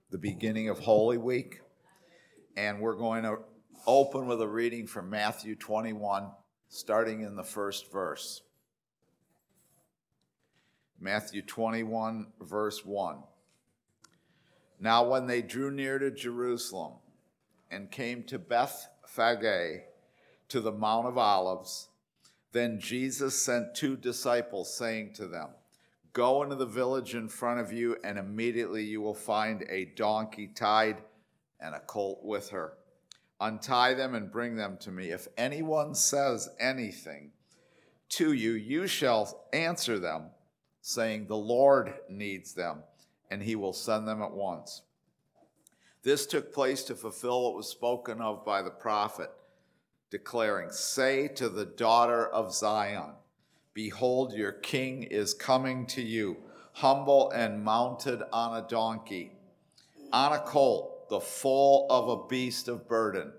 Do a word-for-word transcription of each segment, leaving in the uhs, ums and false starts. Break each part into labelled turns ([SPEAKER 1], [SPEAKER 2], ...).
[SPEAKER 1] the beginning of Holy Week, and we're going to open with a reading from Matthew twenty-one, starting in the first verse. Matthew twenty-one, verse one. Now when they drew near to Jerusalem and came to Bethphage, to the Mount of Olives, then Jesus sent two disciples, saying to them, Go into the village in front of you, and immediately you will find a donkey tied and a colt with her. Untie them and bring them to me. If anyone says anything to you, you shall answer them, saying, The Lord needs them, and he will send them at once. This took place to fulfill what was spoken of by the prophet, declaring, Say to the daughter of Zion, Behold, your king is coming to you, humble and mounted on a donkey, on a colt, the foal of a beast of burden.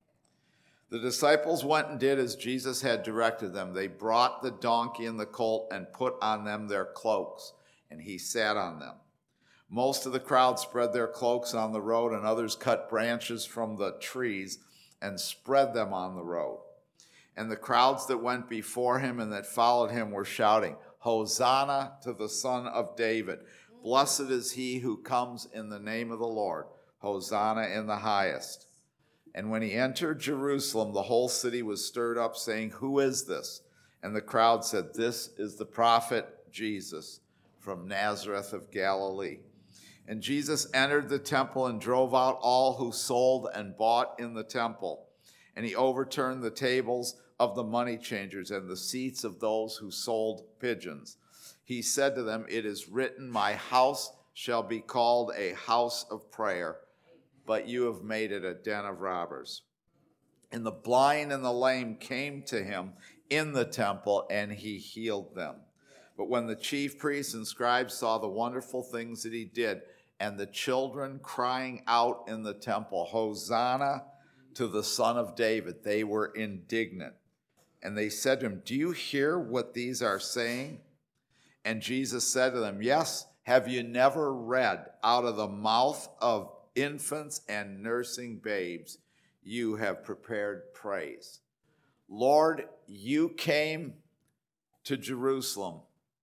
[SPEAKER 1] The disciples went and did as Jesus had directed them. They brought the donkey and the colt and put on them their cloaks, and he sat on them. Most of the crowd spread their cloaks on the road, and others cut branches from the trees and spread them on the road. And the crowds that went before him and that followed him were shouting, Hosanna to the Son of David. Blessed is he who comes in the name of the Lord. Hosanna in the highest. And when he entered Jerusalem, the whole city was stirred up, saying, Who is this? And the crowd said, This is the prophet Jesus from Nazareth of Galilee. And Jesus entered the temple and drove out all who sold and bought in the temple. And he overturned the tables of the money changers and the seats of those who sold pigeons. He said to them, It is written, My house shall be called a house of prayer, but you have made it a den of robbers. And the blind and the lame came to him in the temple, and he healed them. But when the chief priests and scribes saw the wonderful things that he did, and the children crying out in the temple, Hosanna to the Son of David, they were indignant. And they said to him, Do you hear what these are saying? And Jesus said to them, Yes, have you never read, out of the mouth of infants and nursing babes, you have prepared praise. Lord, you came to Jerusalem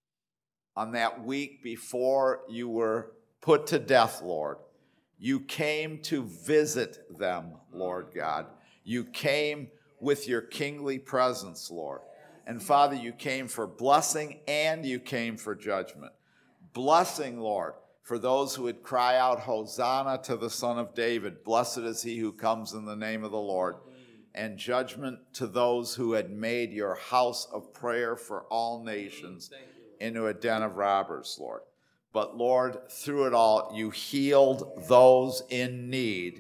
[SPEAKER 1] on that week before you were put to death, Lord. You came to visit them, Lord God. You came with your kingly presence, Lord. And Father, you came for blessing and you came for judgment. Blessing, Lord, for those who would cry out, Hosanna to the Son of David. Blessed is he who comes in the name of the Lord. And judgment to those who had made your house of prayer for all nations into a den of robbers, Lord. But Lord, through it all, you healed those in need,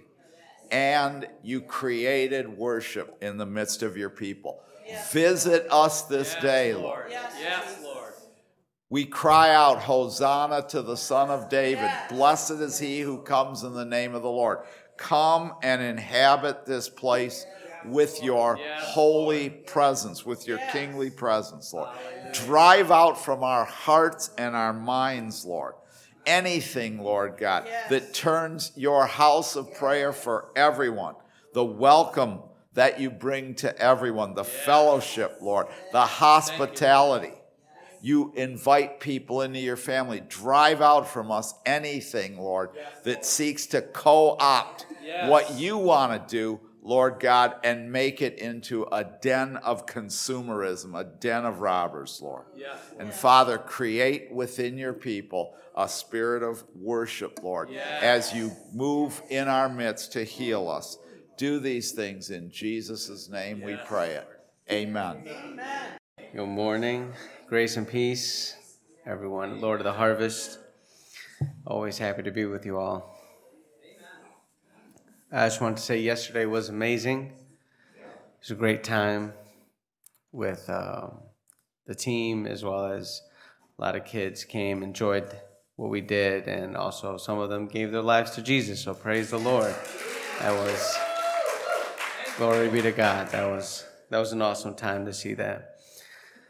[SPEAKER 1] and you created worship in the midst of your people. Yes. Visit us this yes, day, Lord.
[SPEAKER 2] Yes, yes, Lord.
[SPEAKER 1] We cry out, Hosanna to the Son of David. Yes. Blessed is he who comes in the name of the Lord. Come and inhabit this place with your yes, holy Lord. presence, with your yes. kingly presence, Lord. Drive out from our hearts and our minds, Lord, anything, Lord God, yes. that turns your house of prayer for everyone, the welcome that you bring to everyone, the yes. fellowship, Lord, the hospitality. You invite people into your family. Drive out from us anything, Lord, yes, that Lord. seeks to co-opt yes. what you want to do, Lord God, and make it into a den of consumerism, a den of robbers, Lord. Yes, Lord. And Father, create within your people a spirit of worship, Lord, yes. as you move in our midst to heal us. Do these things in Jesus' name yes. we pray it. Amen.
[SPEAKER 2] Amen.
[SPEAKER 3] Good morning. Grace and peace, everyone. Lord of the harvest, always happy to be with you all. I just want to say yesterday was amazing. It was a great time with uh, the team, as well as a lot of kids came, enjoyed what we did, and also some of them gave their lives to Jesus. So praise the Lord. That was, glory be to God. That was that was an awesome time to see that.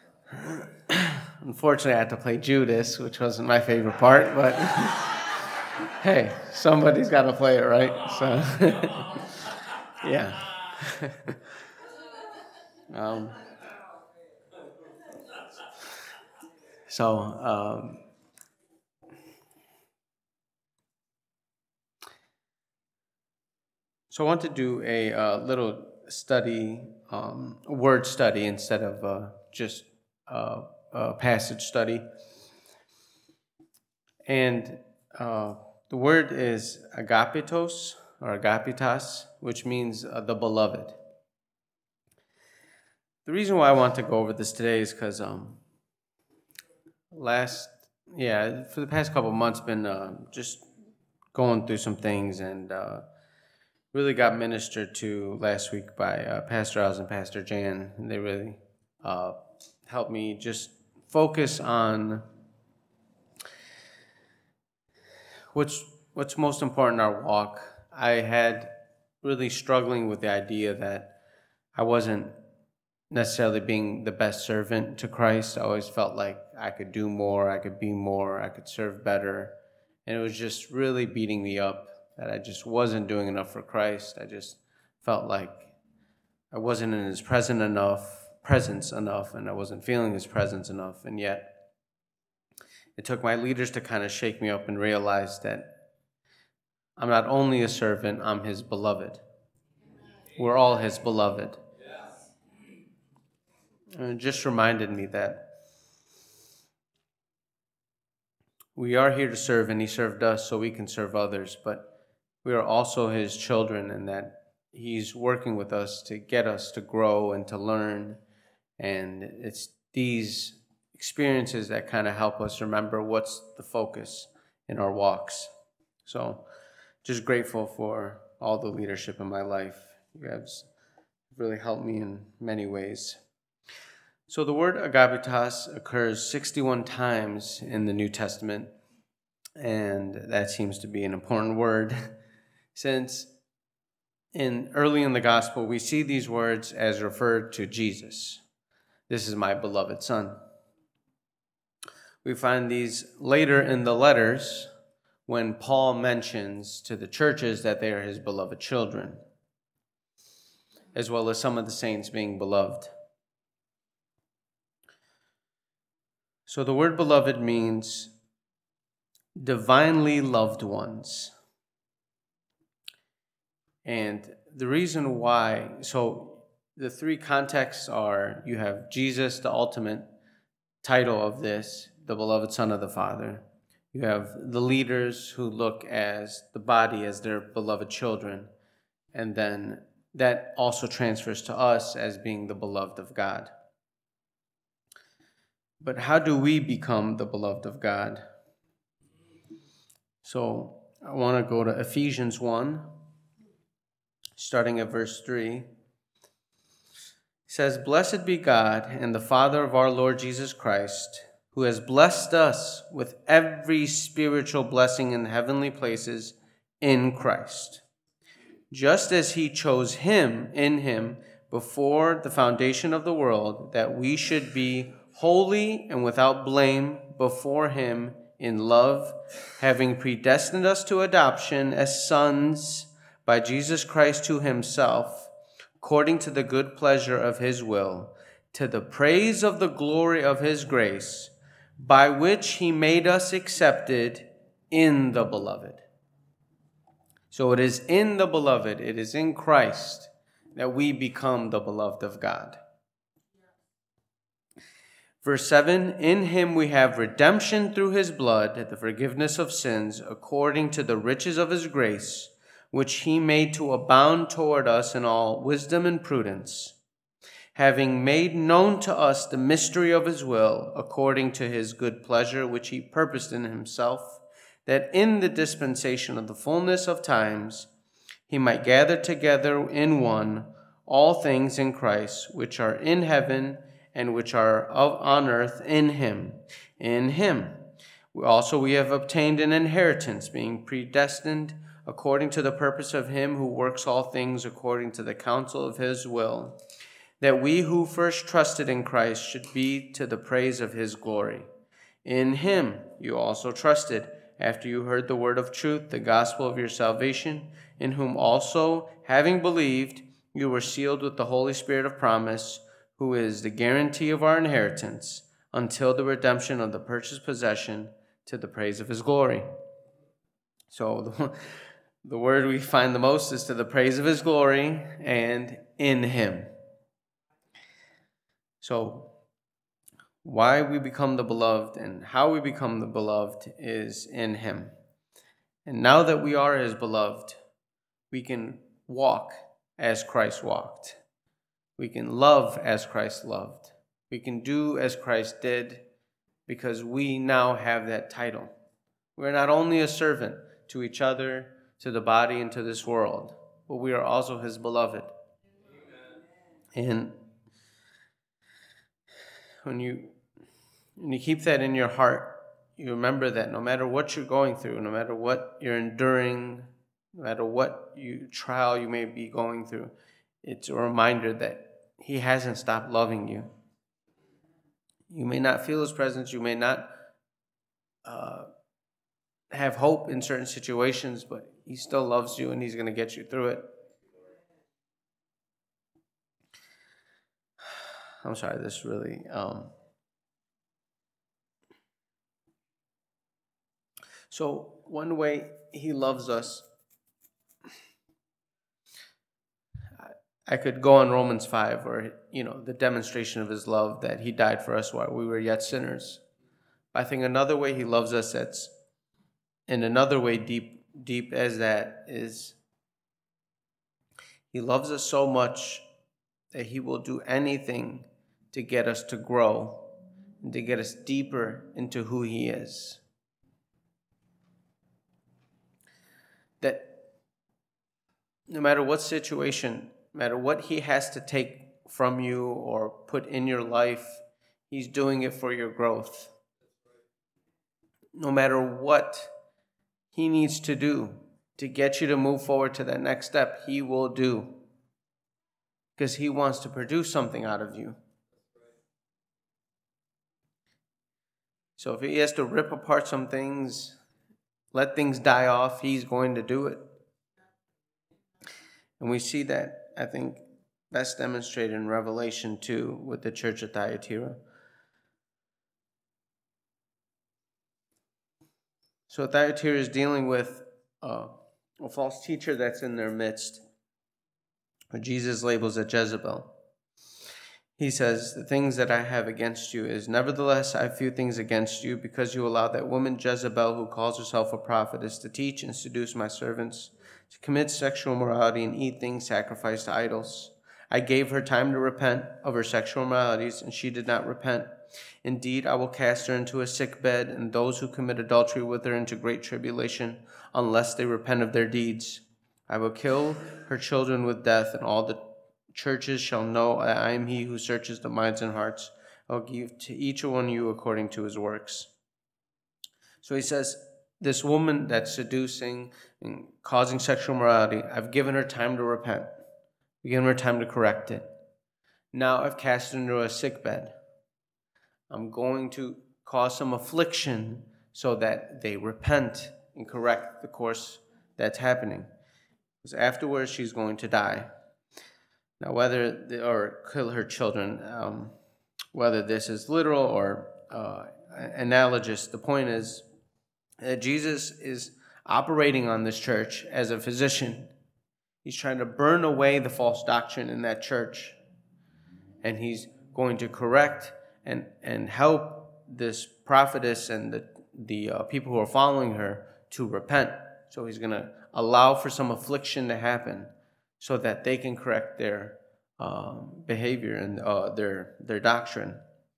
[SPEAKER 3] Unfortunately, I had to play Judas, which wasn't my favorite part, but Hey, somebody's got to play it, right? So, yeah. um, so, um, so I want to do a uh, little study, um, word study instead of uh, just uh, a passage study. And uh, the word is agapetos or agapitas, which means uh, the beloved. The reason why I want to go over this today is because um, last, yeah, for the past couple of months, been uh, just going through some things and uh, really got ministered to last week by uh, Pastor Oz and Pastor Jan. And they really uh, helped me just focus on what's what's most important in our walk. I had really struggling with the idea that I wasn't necessarily being the best servant to Christ. I always felt like I could do more, I could be more, I could serve better. And it was just really beating me up that I just wasn't doing enough for Christ. I just felt like I wasn't in his presence enough, presence enough, and I wasn't feeling his presence enough. And yet it took my leaders to kind of shake me up and realize that I'm not only a servant, I'm his beloved. We're all his beloved. And it just reminded me that we are here to serve, and he served us so we can serve others, but we are also his children, and that he's working with us to get us to grow and to learn. And it's these experiences that kind of help us remember what's the focus in our walks. So just grateful for all the leadership in my life. You guys really helped me in many ways. So the word agapitas occurs sixty-one times in the New Testament, and that seems to be an important word since in early in the gospel we see these words as referred to Jesus. This is my beloved son. We find these later in the letters when Paul mentions to the churches that they are his beloved children, as well as some of the saints being beloved. So the word beloved means divinely loved ones. And the reason why, so the three contexts are, you have Jesus, the ultimate title of this, the beloved Son of the Father. You have the leaders who look as the body as their beloved children. And then that also transfers to us as being the beloved of God. But how do we become the beloved of God? So I want to go to Ephesians one, starting at verse three. It says, "Blessed be God and the Father of our Lord Jesus Christ, who has blessed us with every spiritual blessing in heavenly places in Christ, just as he chose him in him before the foundation of the world, that we should be holy and without blame before him in love, having predestined us to adoption as sons by Jesus Christ to himself, according to the good pleasure of his will, to the praise of the glory of his grace, by which he made us accepted in the beloved." So it is in the beloved, it is in Christ that we become the beloved of God. Verse seven, "In him we have redemption through his blood, the forgiveness of sins, according to the riches of his grace, which he made to abound toward us in all wisdom and prudence, having made known to us the mystery of his will, according to his good pleasure, which he purposed in himself, that in the dispensation of the fullness of times he might gather together in one all things in Christ, which are in heaven and which are of on earth in him. In him also we have obtained an inheritance, being predestined according to the purpose of him who works all things according to the counsel of his will, that we who first trusted in Christ should be to the praise of his glory. In him you also trusted, after you heard the word of truth, the gospel of your salvation, in whom also, having believed, you were sealed with the Holy Spirit of promise, who is the guarantee of our inheritance, until the redemption of the purchased possession, to the praise of his glory. So the, the word we find the most is to the praise of his glory and in him. So why we become the beloved and how we become the beloved is in him. And now that we are his beloved, we can walk as Christ walked. We can love as Christ loved. We can do as Christ did, because we now have that title. We're not only a servant to each other, to the body, and to this world, but we are also his beloved. Amen. And when you when you keep that in your heart, you remember that no matter what you're going through, no matter what you're enduring, no matter what you trial you may be going through, it's a reminder that he hasn't stopped loving you. You may not feel his presence. You may not uh, have hope in certain situations, but he still loves you and he's going to get you through it. I'm sorry, this really... Um... So one way he loves us, I could go on Romans five, or, you know, the demonstration of his love, that he died for us while we were yet sinners. I think another way he loves us, that's in another way deep, deep as that, is he loves us so much that he will do anything to get us to grow and to get us deeper into who he is. That no matter what situation, no matter what he has to take from you or put in your life, he's doing it for your growth. No matter what he needs to do to get you to move forward to that next step, he will do. Because he wants to produce something out of you. So if he has to rip apart some things, let things die off, he's going to do it. And we see that, I think, best demonstrated in Revelation two with the church at Thyatira. So Thyatira is dealing with uh, a false teacher that's in their midst, who Jesus labels a Jezebel. He says, the things that I have against you is, nevertheless, I have few things against you, because you allow that woman Jezebel, who calls herself a prophetess, to teach and seduce my servants, to commit sexual immorality and eat things sacrificed to idols. I gave her time to repent of her sexual immoralities, and she did not repent. Indeed, I will cast her into a sick bed, and those who commit adultery with her into great tribulation, unless they repent of their deeds. I will kill her children with death, and all the churches shall know that I am he who searches the minds and hearts. I will give to each one of you according to his works. So he says, this woman that's seducing and causing sexual immorality, I've given her time to repent. I've given her time to correct it. Now I've cast her into a sick bed. I'm going to cause some affliction so that they repent and correct the course that's happening. Because afterwards she's going to die. Now, whether, the, or kill her children, um, whether this is literal or uh, analogous, the point is that Jesus is operating on this church as a physician. He's trying to burn away the false doctrine in that church. And he's going to correct and, and help this prophetess and the, the uh, people who are following her to repent. So he's going to allow for some affliction to happen, so that they can correct their um, behavior and uh, their their doctrine.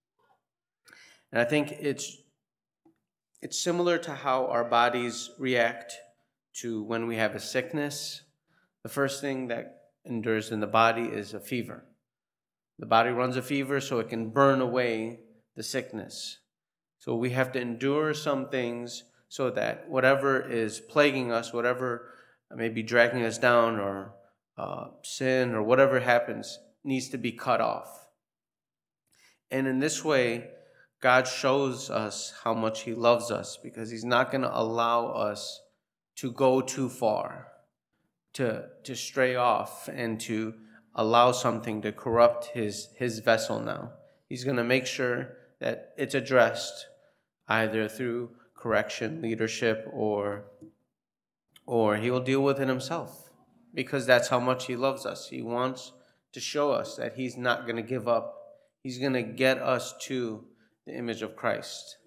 [SPEAKER 3] And I think it's it's similar to how our bodies react to when we have a sickness. The first thing that endures in the body is a fever. The body runs a fever so it can burn away the sickness. So we have to endure some things so that whatever is plaguing us, whatever may be dragging us down, or Uh, sin or whatever happens, needs to be cut off. And in this way, God shows us how much he loves us, because he's not going to allow us to go too far, to, to stray off, and to allow something to corrupt his, his vessel now. He's going to make sure that it's addressed either through correction, leadership, or, or he will deal with it himself, because that's how much he loves us. He wants to show us that he's not going to give up. He's going to get us to the image of Christ.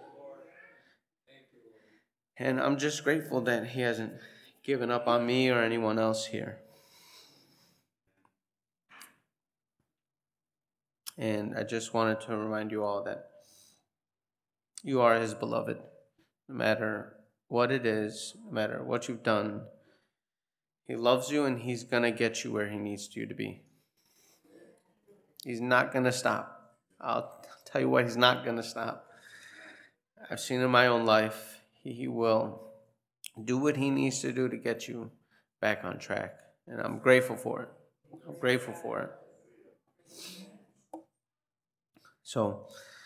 [SPEAKER 3] And I'm just grateful that he hasn't given up on me or anyone else here. And I just wanted to remind you all that you are his beloved. No matter what it is, no matter what you've done, he loves you, and he's going to get you where he needs you to be. He's not going to stop. I'll tell you what, he's not going to stop. I've seen in my own life, he will do what he needs to do to get you back on track. And I'm grateful for it. I'm grateful for it. So,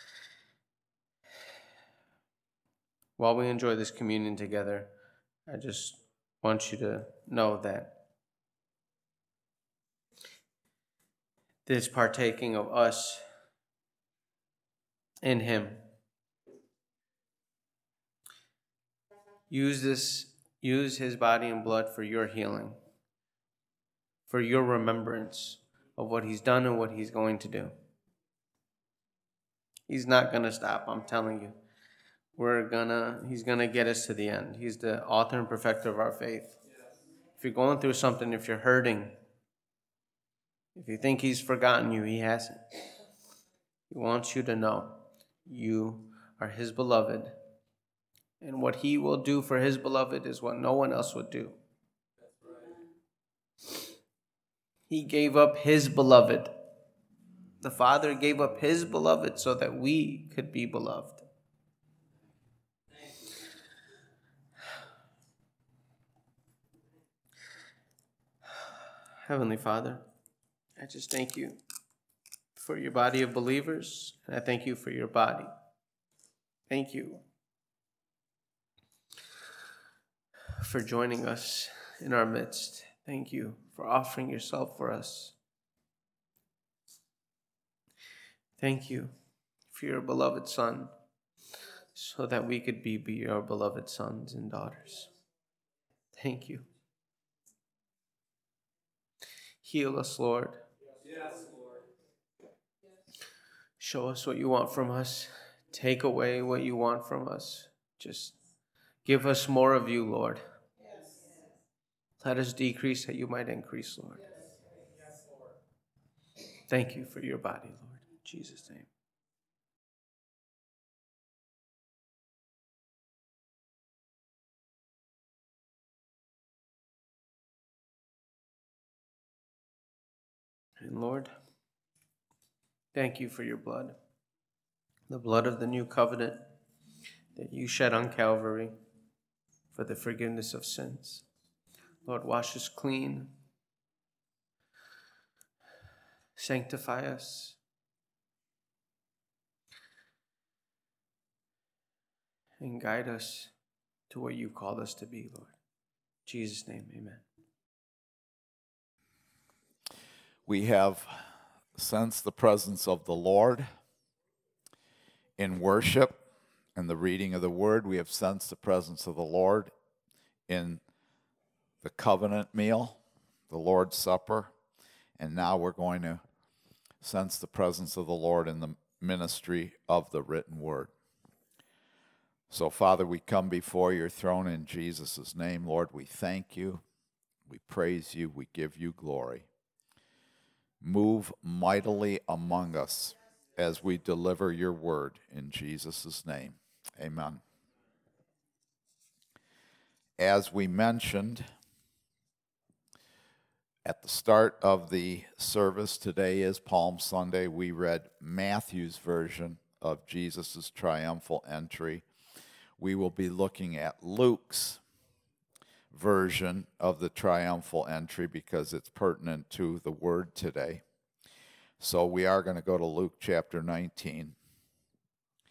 [SPEAKER 3] while we enjoy this communion together, I just want you to know that this partaking of us in him, use this, use his body and blood for your healing, for your remembrance of what he's done and what he's going to do. He's not going to stop, I'm telling you. We're gonna, he's going to get us to the end. He's the author and perfecter of our faith. If you're going through something, if you're hurting, if you think he's forgotten you, he hasn't. He wants you to know you are his beloved. And what he will do for his beloved is what no one else would do. He gave up his beloved. The Father gave up his beloved so that we could be beloved. Heavenly Father, I just thank you for your body of believers, and I thank you for your body. Thank you for joining us in our midst. Thank you for offering yourself for us. Thank you for your beloved Son, so that we could be, be your beloved sons and daughters. Thank you. Heal us, Lord.
[SPEAKER 2] Yes, Lord.
[SPEAKER 3] Show us what you want from us. Take away what you want from us. Just give us more of you, Lord.
[SPEAKER 2] Yes.
[SPEAKER 3] Let us decrease that you might increase, Lord.
[SPEAKER 2] Yes, Lord.
[SPEAKER 3] Thank you for your body, Lord. In Jesus' name. And Lord, thank you for your blood, the blood of the new covenant that you shed on Calvary for the forgiveness of sins. Lord, wash us clean, sanctify us, and guide us to what you called us to be, Lord. In Jesus' name, amen.
[SPEAKER 1] We have sensed the presence of the Lord in worship and the reading of the word. We have sensed the presence of the Lord in the covenant meal, the Lord's Supper, and now we're going to sense the presence of the Lord in the ministry of the written word. So, Father, we come before your throne in Jesus' name. Lord, we thank you, we praise you, we give you glory. Move mightily among us as we deliver your word in Jesus' name. Amen. As we mentioned at the start of the service, today is Palm Sunday. We read Matthew's version of Jesus' triumphal entry. We will be looking at Luke's version of the triumphal entry because it's pertinent to the word today. So we are going to go to Luke chapter nineteen.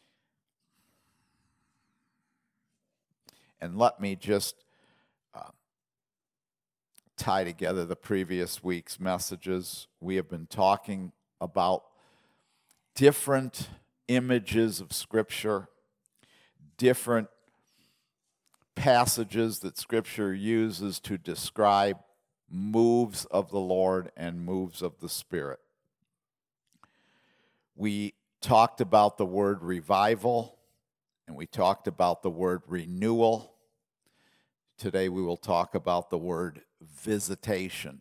[SPEAKER 1] And let me just uh, tie together the previous week's messages. We have been talking about different images of Scripture, different passages that Scripture uses to describe moves of the Lord and moves of the Spirit. We talked about the word revival, and we talked about the word renewal. Today we will talk about the word visitation.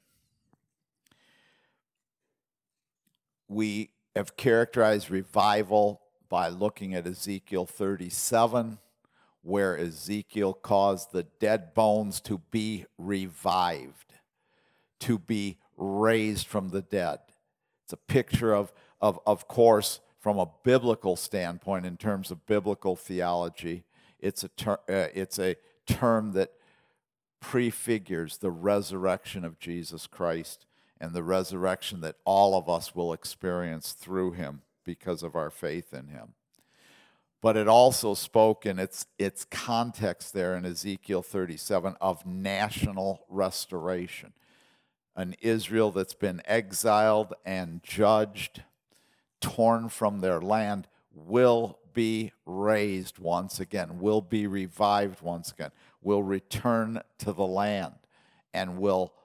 [SPEAKER 1] We have characterized revival by looking at Ezekiel thirty-seven, where Ezekiel caused the dead bones to be revived, to be raised from the dead. It's a picture of, of, of course, from a biblical standpoint, in terms of biblical theology, it's a, ter- uh, it's a term that prefigures the resurrection of Jesus Christ and the resurrection that all of us will experience through him because of our faith in him. But it also spoke in its, its context there in Ezekiel thirty-seven of national restoration. An Israel that's been exiled and judged, torn from their land, will be raised once again, will be revived once again, will return to the land, and will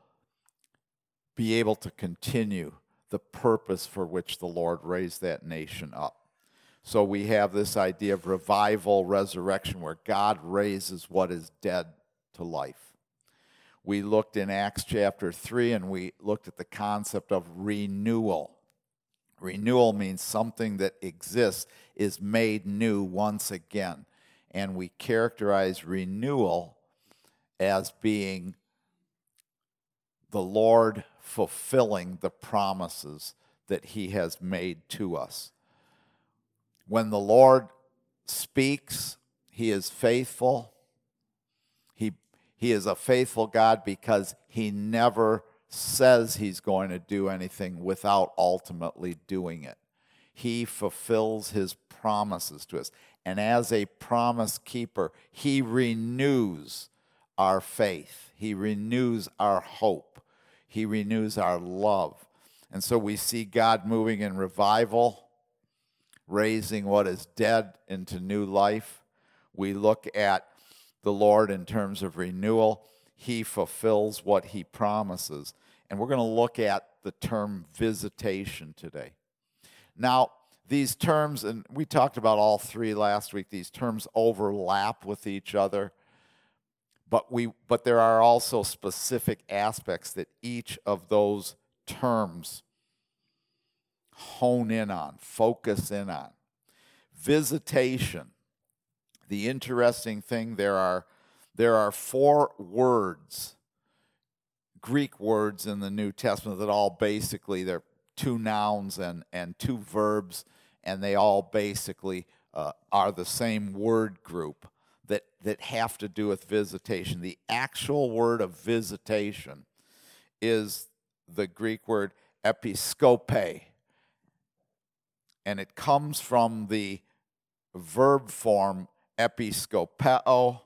[SPEAKER 1] be able to continue the purpose for which the Lord raised that nation up. So we have this idea of revival, resurrection, where God raises what is dead to life. We looked in Acts chapter three, and we looked at the concept of renewal. Renewal means something that exists is made new once again. And we characterize renewal as being the Lord fulfilling the promises that he has made to us. When the Lord speaks, he is faithful. He, he is a faithful God because he never says he's going to do anything without ultimately doing it. He fulfills his promises to us. And as a promise keeper, he renews our faith. He renews our hope. He renews our love. And so we see God moving in revival, raising what is dead into new life. We look at the Lord in terms of renewal. He fulfills what he promises. And we're going to look at the term visitation today. Now, these terms, and we talked about all three last week, these terms overlap with each other, but we but there are also specific aspects that each of those terms hone in on, focus in on. Visitation. The interesting thing, there are there are four words, Greek words in the New Testament that all basically, they're two nouns and, and two verbs, and they all basically uh, are the same word group that, that have to do with visitation. The actual word of visitation is the Greek word episkope, and it comes from the verb form episkopeo,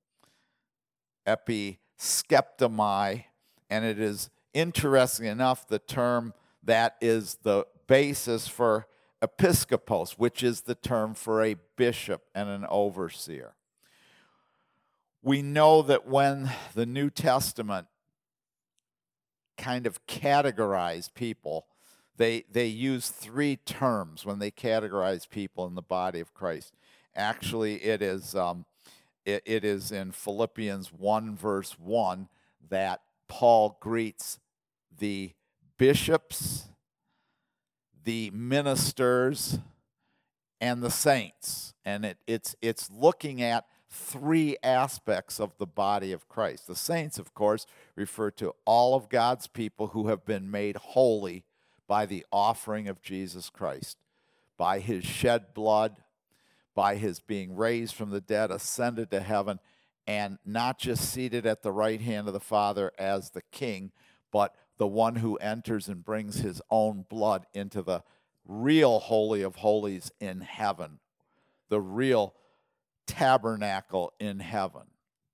[SPEAKER 1] episkeptomai, and it is, interesting enough, the term that is the basis for episkopos, which is the term for a bishop and an overseer. We know that when the New Testament kind of categorized people, they, they use three terms when they categorize people in the body of Christ. Actually, it is, um, it, it is in Philippians one, verse one, that Paul greets the bishops, the ministers, and the saints. And it, it's, it's looking at three aspects of the body of Christ. The saints, of course, refer to all of God's people who have been made holy by the offering of Jesus Christ, by his shed blood, by his being raised from the dead, ascended to heaven, and not just seated at the right hand of the Father as the King, but the one who enters and brings his own blood into the real Holy of Holies in heaven, the real tabernacle in heaven.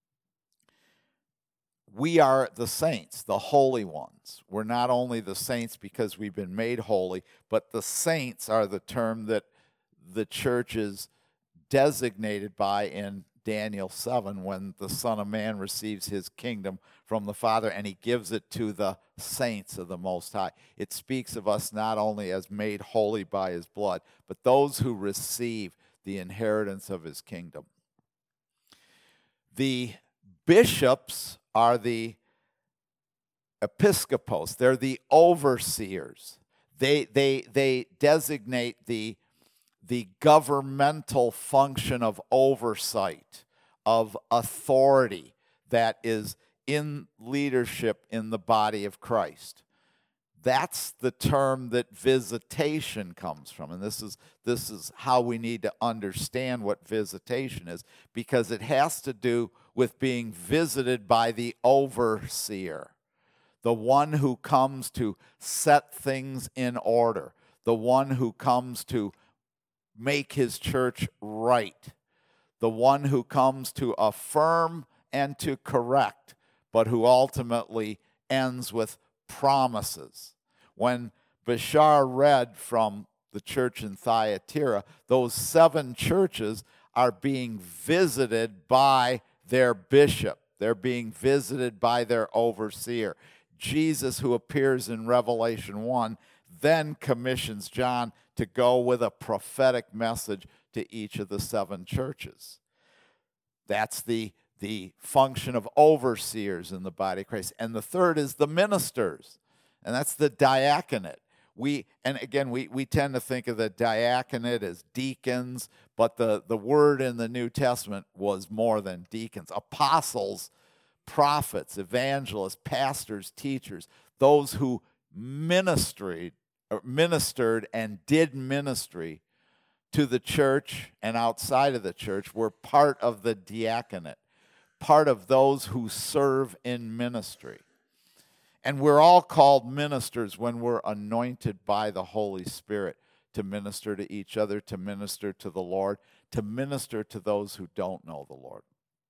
[SPEAKER 1] we are the saints, the holy ones. We're not only the saints because we've been made holy, but the saints are the term that the church is designated by in Daniel seven when the Son of Man receives his kingdom from the Father and he gives it to the saints of the Most High. It speaks of us not only as made holy by his blood, but those who receive the inheritance of his kingdom. The bishops are the episcopos. They're the overseers. They, they, they designate the, the governmental function of oversight, of authority that is in leadership in the body of Christ. That's the term that visitation comes from. And this is, this is how we need to understand what visitation is, because it has to do with being visited by the overseer, the one who comes to set things in order, the one who comes to make his church right, the one who comes to affirm and to correct, but who ultimately ends with promises. When Bashar read from the church in Thyatira, those seven churches are being visited by their bishop. They're being visited by their overseer. Jesus, who appears in Revelation one, then commissions John to go with a prophetic message to each of the seven churches. That's the, the function of overseers in the body of Christ. And the third is the ministers, and that's the diaconate. We, and again, we, we tend to think of the diaconate as deacons, but the, the word in the New Testament was more than deacons. Apostles, prophets, evangelists, pastors, teachers, those who ministered, or ministered and did ministry to the church and outside of the church were part of the diaconate, part of those who serve in ministry. And we're all called ministers when we're anointed by the Holy Spirit to minister to each other, to minister to the Lord, to minister to those who don't know the Lord.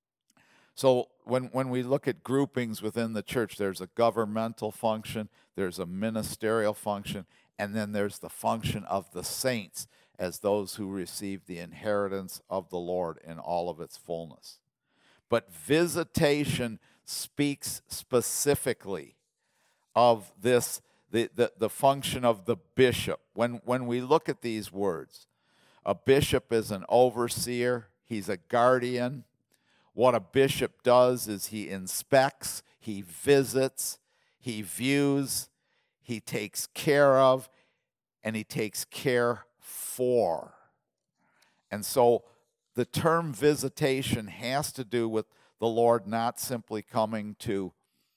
[SPEAKER 1] So when, when we look at groupings within the church, there's a governmental function, there's a ministerial function, and then there's the function of the saints as those who receive the inheritance of the Lord in all of its fullness. But visitation speaks specifically of this, the, the, the function of the bishop. When, when we look at these words, a bishop is an overseer, he's a guardian. What a bishop does is he inspects, he visits, he views, he takes care of, and he takes care for. And so the term visitation has to do with the Lord not simply coming to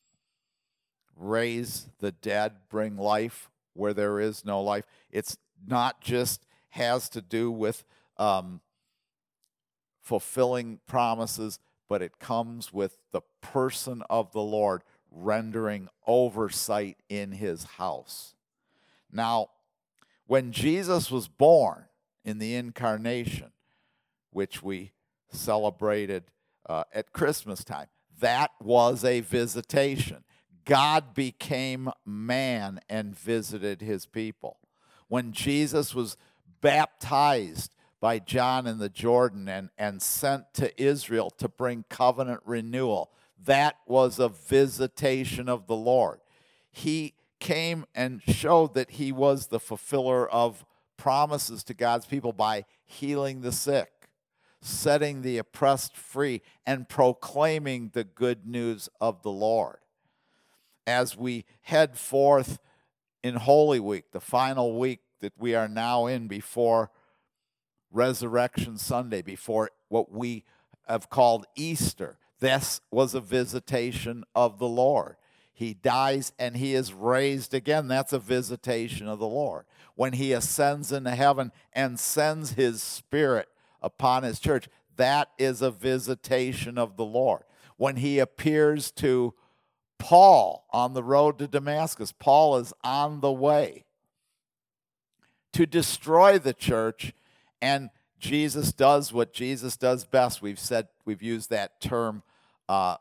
[SPEAKER 1] raise the dead, bring life where there is no life. It's not just has to do with um, fulfilling promises, but it comes with the person of the Lord rendering oversight in his house. Now, when Jesus was born in the incarnation, which we celebrated uh, at Christmas time, that was a visitation. God became man and visited his people. When Jesus was baptized by John in the Jordan and, and sent to Israel to bring covenant renewal, that was a visitation of the Lord. He came and showed that he was the fulfiller of promises to God's people by healing the sick, setting the oppressed free, and proclaiming the good news of the Lord. As we head forth in Holy Week, the final week that we are now in before Resurrection Sunday, before what we have called Easter, this was a visitation of the Lord. He dies and he is raised again. That's a visitation of the Lord. When he ascends into heaven and sends his Spirit upon his church, that is a visitation of the Lord. When he appears to Paul on the road to Damascus, Paul is on the way to destroy the church, and Jesus does what Jesus does best. We've said, we've used that term uh,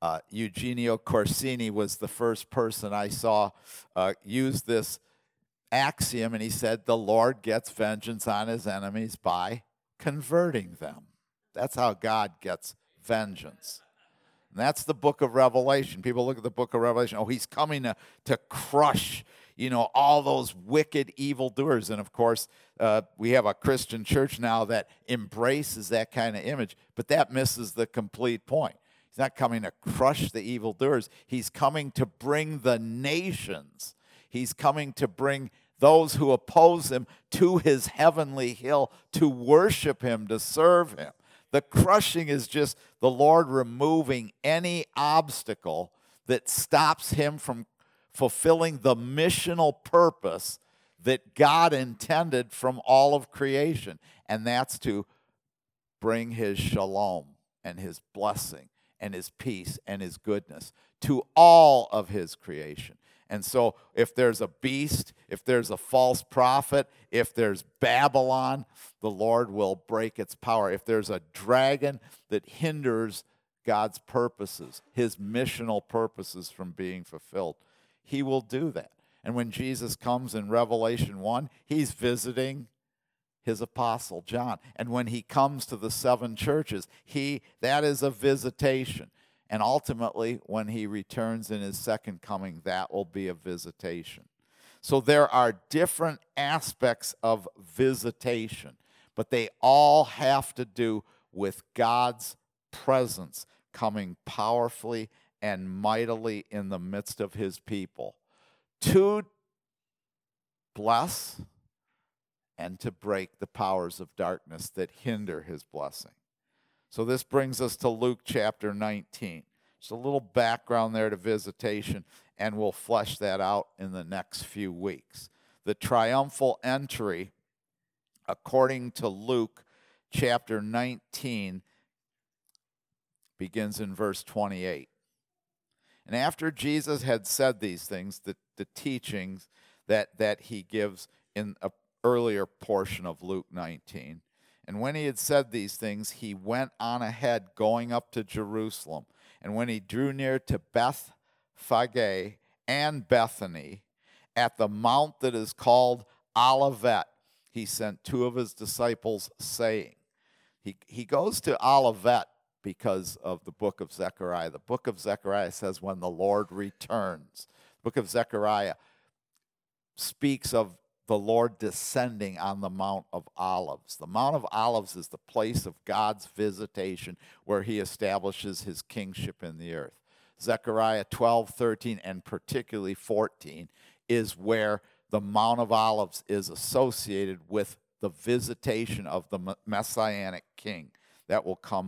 [SPEAKER 1] Uh, Eugenio Corsini was the first person I saw uh, use this axiom, and he said, the Lord gets vengeance on his enemies by converting them. That's how God gets vengeance. And that's the book of Revelation. People look at the book of Revelation, oh, he's coming to, to crush, you know, all those wicked evildoers. And of course, uh, we have a Christian church now that embraces that kind of image, but that misses the complete point. He's not coming to crush the evildoers. He's coming to bring the nations. He's coming to bring those who oppose him to his heavenly hill to worship him, to serve him. The crushing is just the Lord removing any obstacle that stops him from fulfilling the missional purpose that God intended from all of creation. And that's to bring his shalom and his blessing and his peace and his goodness to all of his creation. And so if there's a beast, if there's a false prophet, if there's Babylon, the Lord will break its power. If there's a dragon that hinders God's purposes, his missional purposes from being fulfilled, he will do that. And when Jesus comes in Revelation one, he's visiting his apostle John. And when he comes to the seven churches, he that is a visitation. And ultimately, when he returns in his second coming, that will be a visitation. So there are different aspects of visitation, but they all have to do with God's presence coming powerfully and mightily in the midst of his people to bless and to break the powers of darkness that hinder his blessing. So this brings us to Luke chapter nineteen. Just a little background there to visitation, and we'll flesh that out in the next few weeks. The triumphal entry, according to Luke chapter nineteen, begins in verse twenty-eight. And after Jesus had said these things, the, the teachings that, that he gives in an earlier portion of Luke nineteen, and when he had said these things, he went on ahead, going up to Jerusalem. And when he drew near to Bethphage and Bethany, at the mount that is called Olivet, he sent two of his disciples, saying, he, he goes to Olivet because of the book of Zechariah. The book of Zechariah says when the Lord returns. The book of Zechariah speaks of the Lord descending on the Mount of Olives. The Mount of Olives is the place of God's visitation where he establishes his kingship in the earth. Zechariah twelve, thirteen, and particularly fourteen is where the Mount of Olives is associated with the visitation of the Messianic king that will come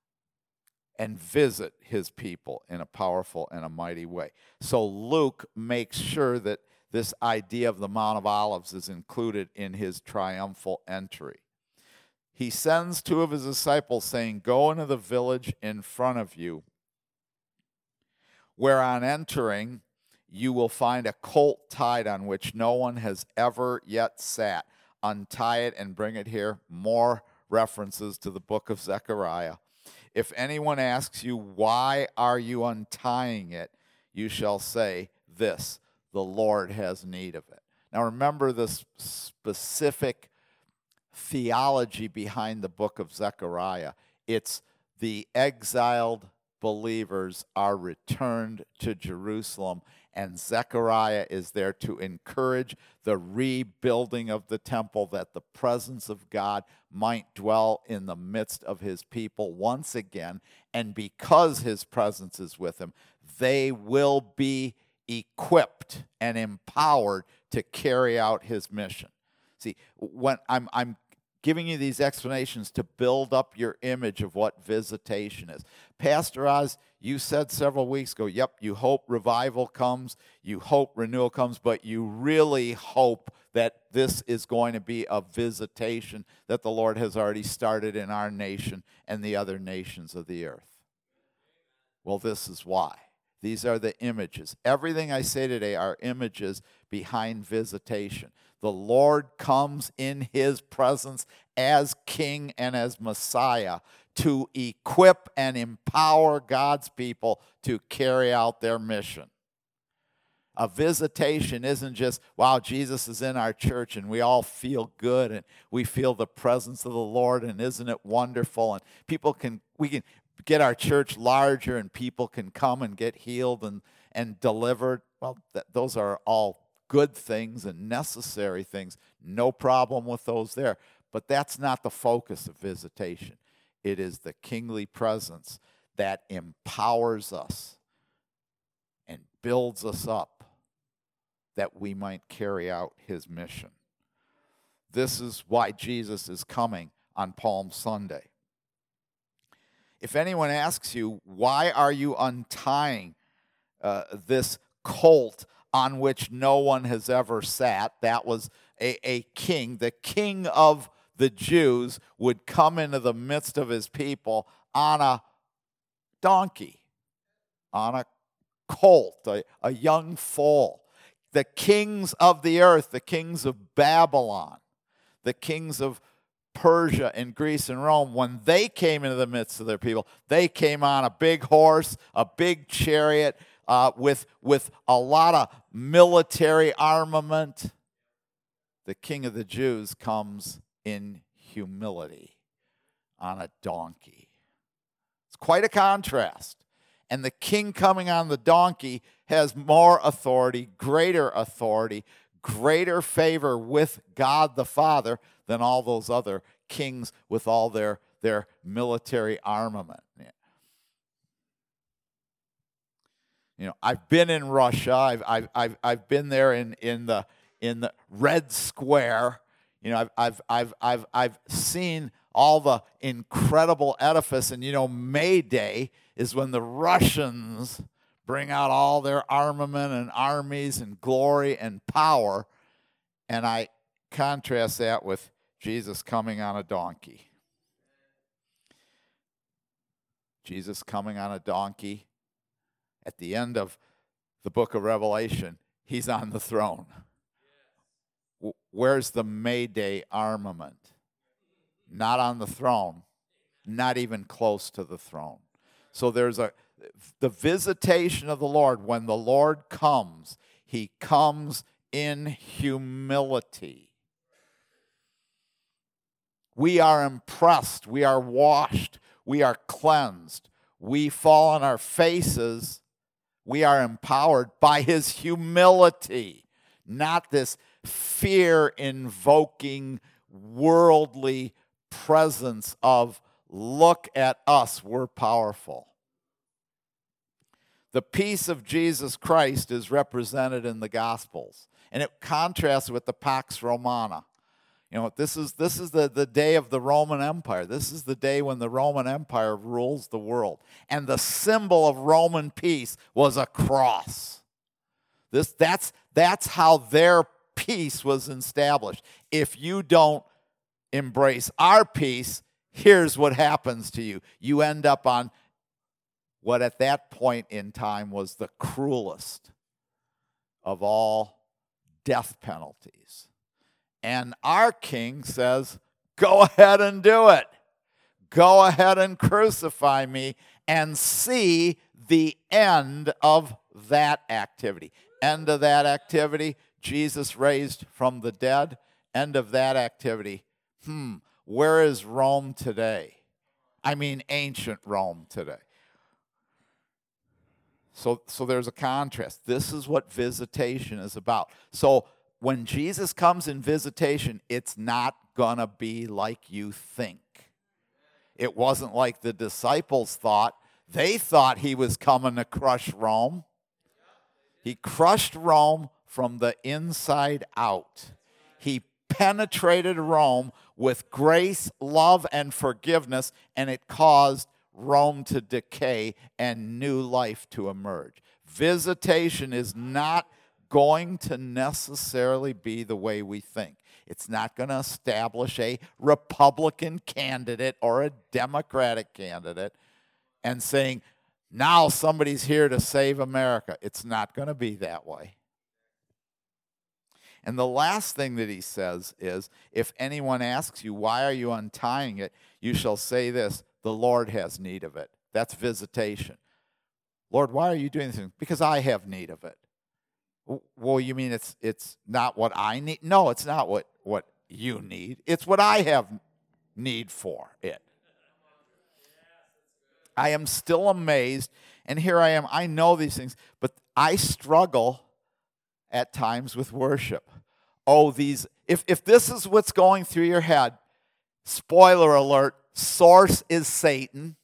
[SPEAKER 1] and visit his people in a powerful and a mighty way. So Luke makes sure that this idea of the Mount of Olives is included in his triumphal entry. He sends two of his disciples, saying, go into the village in front of you, where on entering you will find a colt tied on which no one has ever yet sat. Untie it and bring it here. More references to the book of Zechariah. If anyone asks you, why are you untying it? You shall say this, the Lord has need of it. Now remember this specific theology behind the book of Zechariah. It's the exiled believers are returned to Jerusalem, and Zechariah is there to encourage the rebuilding of the temple, that the presence of God might dwell in the midst of his people once again. And because his presence is with him, they will be equipped and empowered to carry out his mission. See, when I'm I'm giving you these explanations to build up your image of what visitation is. Pastor Oz, you said several weeks ago, yep, you hope revival comes, you hope renewal comes, but you really hope that this is going to be a visitation that the Lord has already started in our nation and the other nations of the earth. Well, this is why. These are the images. Everything I say today are images behind visitation. The Lord comes in his presence as King and as Messiah to equip and empower God's people to carry out their mission. A visitation isn't just, wow, Jesus is in our church and we all feel good and we feel the presence of the Lord and isn't it wonderful? And people can, we can get our church larger and people can come and get healed and, and delivered. Well, th- those are all good things and necessary things. No problem with those there. But that's not the focus of visitation. It is the kingly presence that empowers us and builds us up that we might carry out his mission. This is why Jesus is coming on Palm Sunday. If anyone asks you, why are you untying uh, this colt on which no one has ever sat? That was a, a king. The king of the Jews would come into the midst of his people on a donkey, on a colt, a, a young foal. The kings of the earth, the kings of Babylon, the kings of Persia and Greece and Rome, when they came into the midst of their people, they came on a big horse, a big chariot, uh, with, with a lot of military armament. The king of the Jews comes in humility on a donkey. It's quite a contrast. And the king coming on the donkey has more authority, greater authority, greater favor with God the Father than all those other kings with all their, their military armament. You know, I've been in Russia. I've I've I've, I've been there in, in the in the Red Square. You know, I've I've I've I've I've seen all the incredible edifice, and you know, May Day is when the Russians bring out all their armament and armies and glory and power. And I contrast that with Jesus coming on a donkey. Jesus coming on a donkey. At the end of the book of Revelation, he's on the throne. Where's the May Day armament? Not on the throne, not even close to the throne. So there's a the visitation of the Lord. When the Lord comes, he comes in humility. We are impressed. We are washed. We are cleansed. We fall on our faces. We are empowered by his humility, not this fear-invoking, worldly presence of, look at us, we're powerful. The peace of Jesus Christ is represented in the Gospels, and it contrasts with the Pax Romana. You know, this is this is the, the day of the Roman Empire. This is the day when the Roman Empire rules the world. And the symbol of Roman peace was a cross. This that's that's how their peace was established. If you don't embrace our peace, here's what happens to you. You end up on what at that point in time was the cruelest of all death penalties. And our king says, go ahead and do it. Go ahead and crucify me and see the end of that activity. End of that activity, Jesus raised from the dead. End of that activity, hmm, where is Rome today? I mean ancient Rome today. So, so there's a contrast. This is what visitation is about. So when Jesus comes in visitation, it's not going to be like you think. It wasn't like the disciples thought. They thought he was coming to crush Rome. He crushed Rome from the inside out. He penetrated Rome with grace, love, and forgiveness, and it caused Rome to decay and new life to emerge. Visitation is not going to necessarily be the way we think. It's not going to establish a Republican candidate or a Democratic candidate and saying, now somebody's here to save America. It's not going to be that way. And the last thing that he says is, if anyone asks you, why are you untying it? You shall say this, The Lord has need of it. That's visitation. Lord, why are you doing this? Because I have need of it. Well, you mean it's it's not what I need? No, it's not what, what you need. It's what I have need for it. I am still amazed, and here I am. I know these things, but I struggle at times with worship. Oh, these, if, if this is what's going through your head, spoiler alert, source is Satan.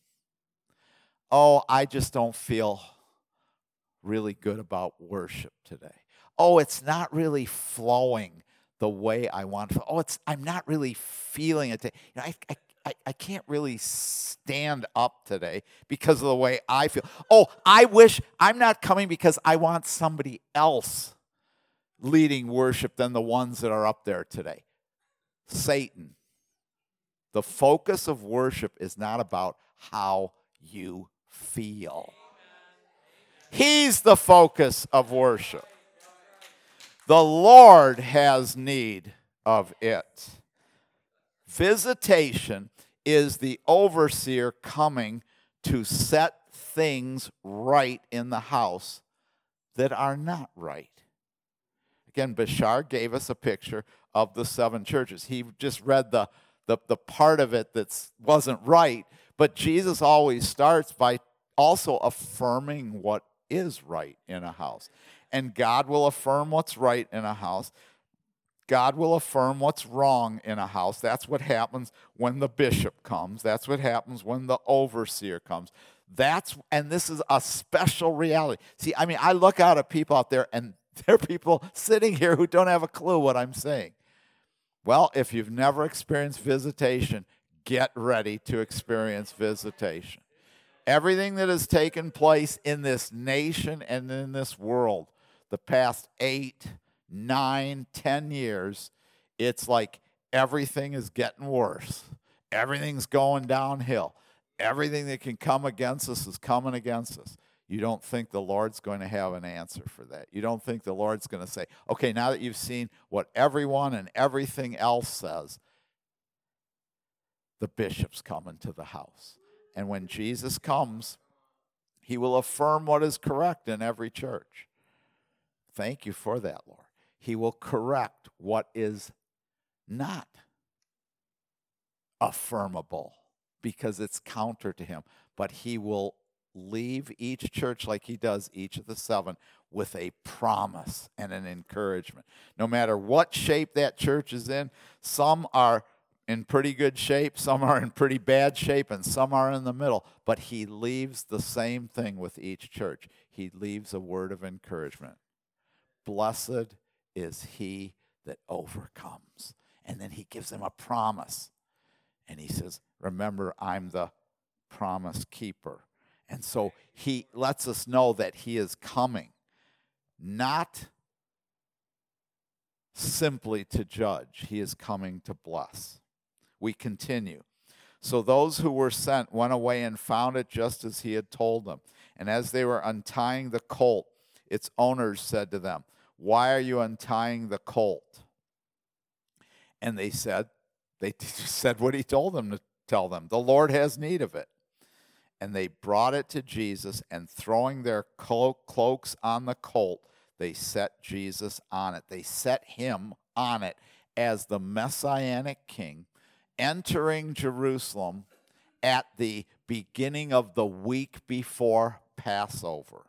[SPEAKER 1] Oh, I just don't feel really good about worship today. Oh, it's not really flowing the way I want to. Oh, it's I'm not really feeling it. You know, I, I I, I can't really stand up today because of the way I feel. Oh, I wish I'm not coming because I want somebody else leading worship than the ones that are up there today. Satan. The focus of worship is not about how you feel. He's the focus of worship. The Lord has need of it. Visitation is the overseer coming to set things right in the house that are not right. Again, Bashar gave us a picture of the seven churches. He just read the, the, the part of it that wasn't right, but Jesus always starts by also affirming what is right in a house. And God will affirm what's right in a house. God will affirm what's wrong in a house. That's what happens when the bishop comes. That's what happens when the overseer comes. That's, and this is a special reality. See, I mean, I look out at people out there, and there are people sitting here who don't have a clue what I'm saying. Well, if you've never experienced visitation, get ready to experience visitation. Everything that has taken place in this nation and in this world the past eight, nine, ten years, it's like everything is getting worse. Everything's going downhill. Everything that can come against us is coming against us. You don't think the Lord's going to have an answer for that. You don't think the Lord's going to say, okay, now that you've seen what everyone and everything else says, the bishop's coming to the house. And when Jesus comes, he will affirm what is correct in every church. Thank you for that, Lord. He will correct what is not affirmable because it's counter to him. But he will leave each church like he does each of the seven with a promise and an encouragement. No matter what shape that church is in, some are in pretty good shape, some are in pretty bad shape, and some are in the middle. But he leaves the same thing with each church. He leaves a word of encouragement. Blessed is he that overcomes. And then he gives them a promise. And he says, remember, I'm the promise keeper. And so he lets us know that he is coming, not simply to judge. He is coming to bless. We continue. So those who were sent went away and found it just as he had told them. And as they were untying the colt, its owners said to them, why are you untying the colt? And they said, they said what he told them to tell them. The Lord has need of it. And they brought it to Jesus, and throwing their clo- cloaks on the colt, they set Jesus on it. They set him on it as the Messianic king, entering Jerusalem at the beginning of the week before Passover.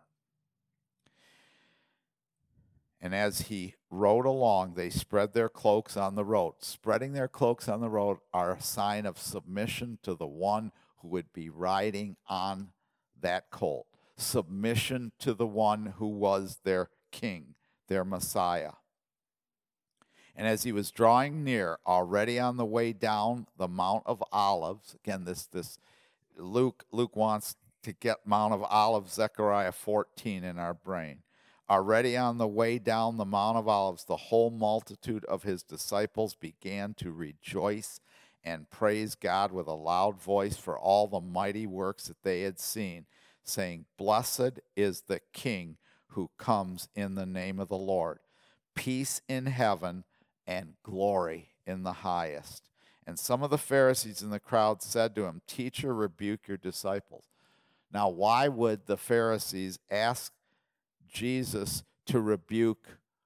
[SPEAKER 1] And as he rode along, they spread their cloaks on the road. Spreading their cloaks on the road are a sign of submission to the one who would be riding on that colt. Submission to the one who was their king, their Messiah. And as he was drawing near, already on the way down the Mount of Olives, again, this this Luke Luke wants to get Mount of Olives, Zechariah fourteen in our brain. Already on the way down the Mount of Olives, the whole multitude of his disciples began to rejoice and praise God with a loud voice for all the mighty works that they had seen, saying, blessed is the King who comes in the name of the Lord. Peace in heaven and glory in the highest. And some of the Pharisees in the crowd said to him, Teacher, rebuke your disciples. Now, why would the Pharisees ask Jesus to rebuke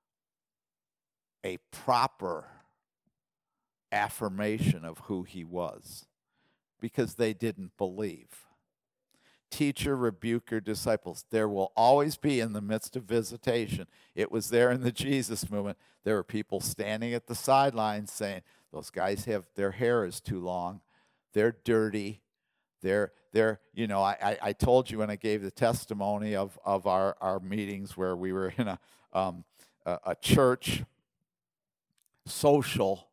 [SPEAKER 1] a proper affirmation of who he was? Because they didn't believe. Teacher, rebuke your disciples. There will always be, in the midst of visitation, it was there in the Jesus movement, there were people standing at the sidelines saying, those guys have, their hair is too long, they're dirty, they're, they're you know, I, I, I told you when I gave the testimony of, of our, our meetings where we were in a, um, a, a church social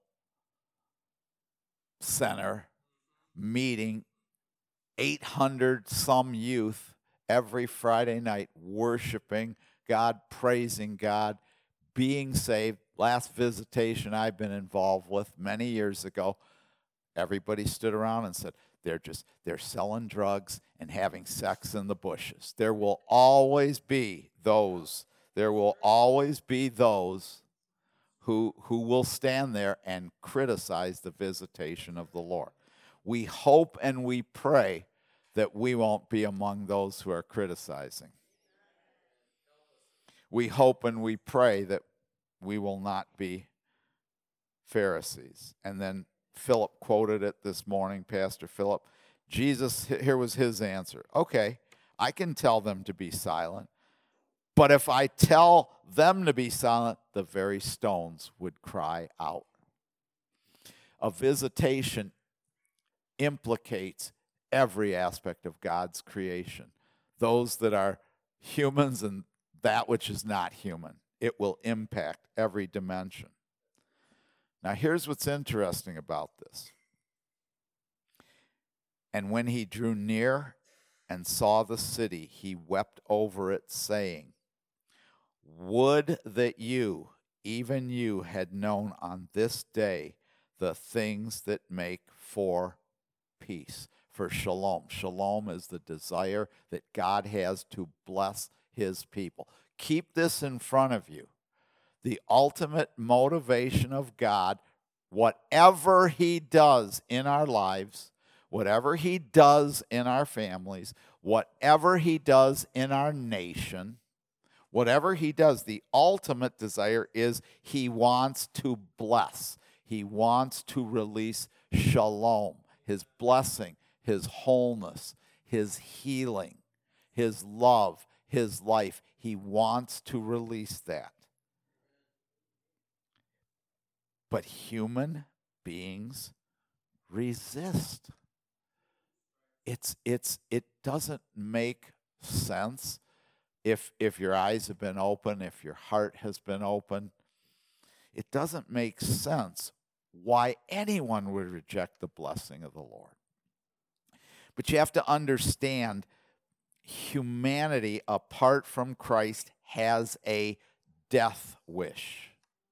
[SPEAKER 1] center meeting, eight hundred some youth every Friday night worshiping God, praising God, being saved. Last visitation I've been involved with many years ago, everybody stood around and said, they're just, they're selling drugs and having sex in the bushes. There will always be those, there will always be those who, who will stand there and criticize the visitation of the Lord. We hope and we pray that we won't be among those who are criticizing. We hope and we pray that we will not be Pharisees. And then Philip quoted it this morning, Pastor Philip. Jesus, here was his answer. Okay, I can tell them to be silent, but if I tell them to be silent, the very stones would cry out. A visitation implicates every aspect of God's creation. Those that are humans and that which is not human. It will impact every dimension. Now, here's what's interesting about this. And when he drew near and saw the city, he wept over it, saying, Would that you, even you, had known on this day the things that make for peace, for shalom. Shalom is the desire that God has to bless his people. Keep this in front of you. The ultimate motivation of God, whatever he does in our lives, whatever he does in our families, whatever he does in our nation, whatever he does, the ultimate desire is he wants to bless. He wants to release shalom, his blessing, his wholeness, his healing, his love, his life. He wants to release that. But human beings resist. It's, it's, it doesn't make sense if, if your eyes have been open, if your heart has been open. It doesn't make sense why anyone would reject the blessing of the Lord. But you have to understand, humanity apart from Christ has a death wish.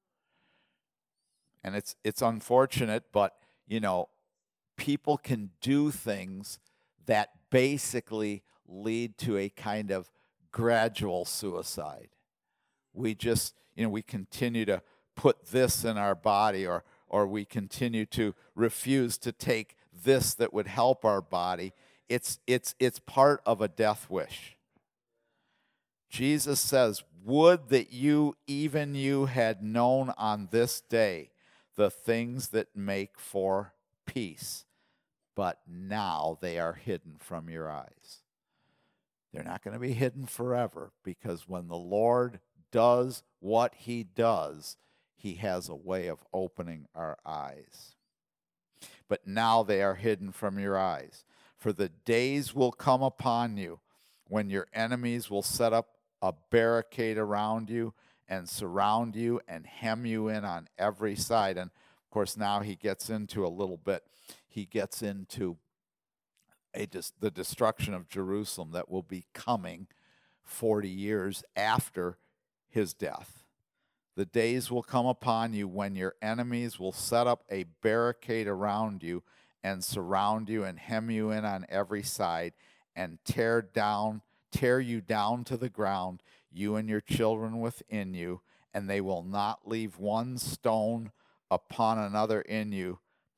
[SPEAKER 1] And it's it's unfortunate, but, you know, people can do things that basically lead to a kind of gradual suicide. We just, you know, we continue to put this in our body, or or we continue to refuse to take this that would help our body. It's it's it's part of a death wish. Jesus says, would that you, even you, had known on this day the things that make for peace, but now they are hidden from your eyes. They're not going to be hidden forever, because when the Lord does what he does, he has a way of opening our eyes. But now they are hidden from your eyes. For the days will come upon you when your enemies will set up a barricade around you and surround you and hem you in on every side. And of course, now he gets into a little bit, he gets into a dis- the destruction of Jerusalem that will be coming forty years after his death. The days will come upon you when your enemies will set up a barricade around you and surround you and hem you in on every side and tear down, tear you down to the ground, you and your children within you, and they will not leave one stone upon another in you,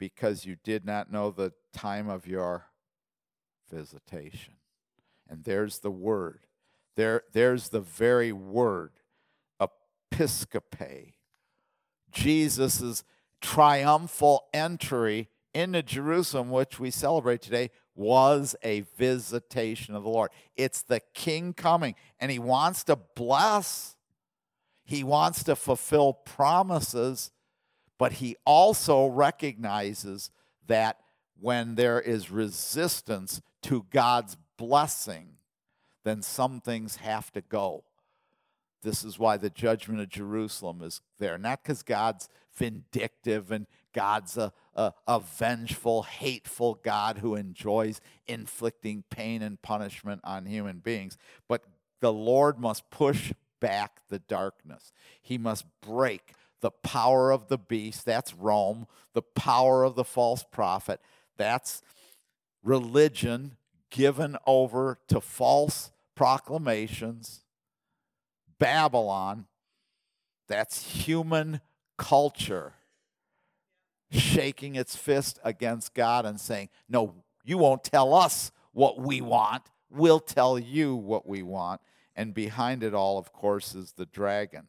[SPEAKER 1] because you did not know the time of your visitation. And there's the word. There, there's the very word, episcope. Jesus' triumphal entry into Jerusalem, which we celebrate today, was a visitation of the Lord. It's the King coming, and he wants to bless. He wants to fulfill promises, but he also recognizes that when there is resistance to God's blessing, then some things have to go. This is why the judgment of Jerusalem is there. Not because God's vindictive and God's a, a, a vengeful, hateful God who enjoys inflicting pain and punishment on human beings, but the Lord must push back the darkness. He must break the power of the beast. That's Rome. The power of the false prophet. That's religion given over to false proclamations. Babylon, that's human culture shaking its fist against God and saying, no, you won't tell us what we want. We'll tell you what we want. And behind it all, of course, is the dragon.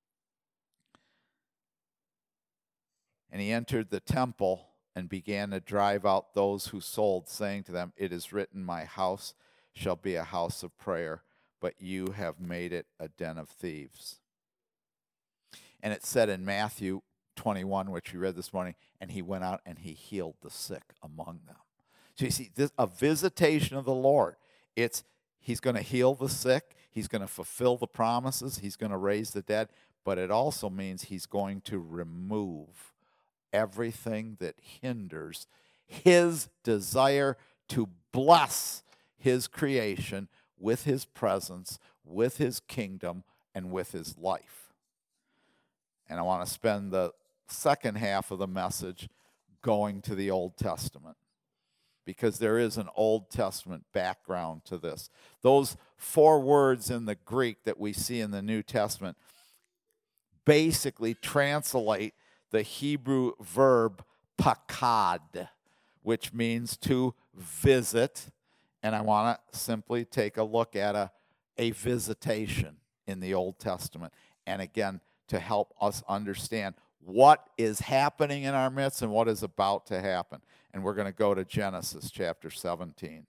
[SPEAKER 1] And he entered the temple and began to drive out those who sold, saying to them, it is written, my house shall be a house of prayer, but you have made it a den of thieves. And it said in Matthew twenty-one, which we read this morning, and he went out and he healed the sick among them. So you see, this, a visitation of the Lord. It's he's going to heal the sick. He's going to fulfill the promises. He's going to raise the dead. But it also means he's going to remove everything that hinders his desire to bless his creation with his presence, with his kingdom, and with his life. And I want to spend the second half of the message going to the Old Testament, because there is an Old Testament background to this. Those four words in the Greek that we see in the New Testament basically translate the Hebrew verb pakad, which means to visit. And I want to simply take a look at a, a visitation in the Old Testament. And again, to help us understand what is happening in our midst and what is about to happen. And we're going to go to Genesis chapter seventeen.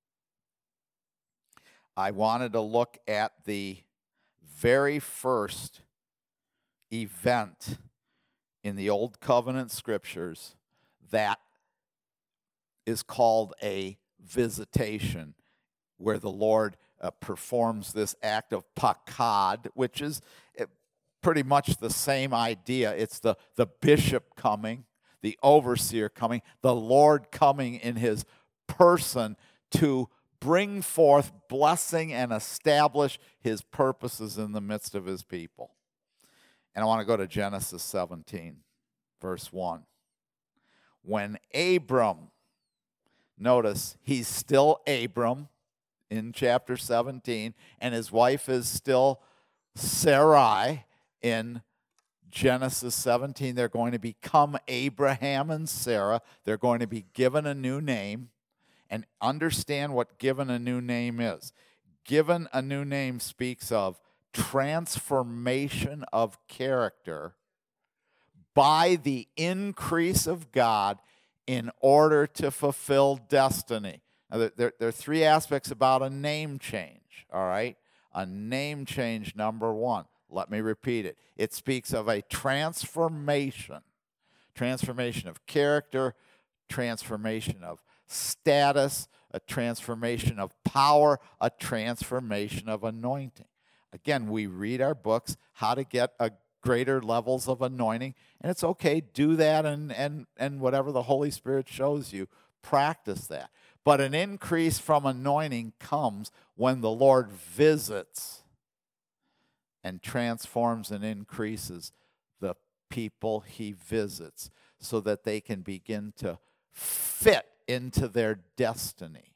[SPEAKER 1] I wanted to look at the very first event in the Old Covenant scriptures that is called a visitation, where the Lord uh, performs this act of pakad, which is uh, pretty much the same idea. It's the, the bishop coming, the overseer coming, the Lord coming in his person to bring forth blessing and establish his purposes in the midst of his people. And I want to go to Genesis seventeen, verse one. When Abram, notice he's still Abram in chapter seventeen, and his wife is still Sarai in Genesis seventeen. They're going to become Abraham and Sarah. They're going to be given a new name. And understand what given a new name is. Given a new name speaks of transformation of character by the increase of God in order to fulfill destiny. Now, there, there, there are three aspects about a name change, all right? A name change, number one. Let me repeat it. It speaks of a transformation, transformation of character, transformation of status, a transformation of power, a transformation of anointing. Again, we read our books, how to get a greater levels of anointing, and it's okay, do that, and, and, and whatever the Holy Spirit shows you, practice that. But an increase from anointing comes when the Lord visits and transforms and increases the people he visits so that they can begin to fit into their destiny.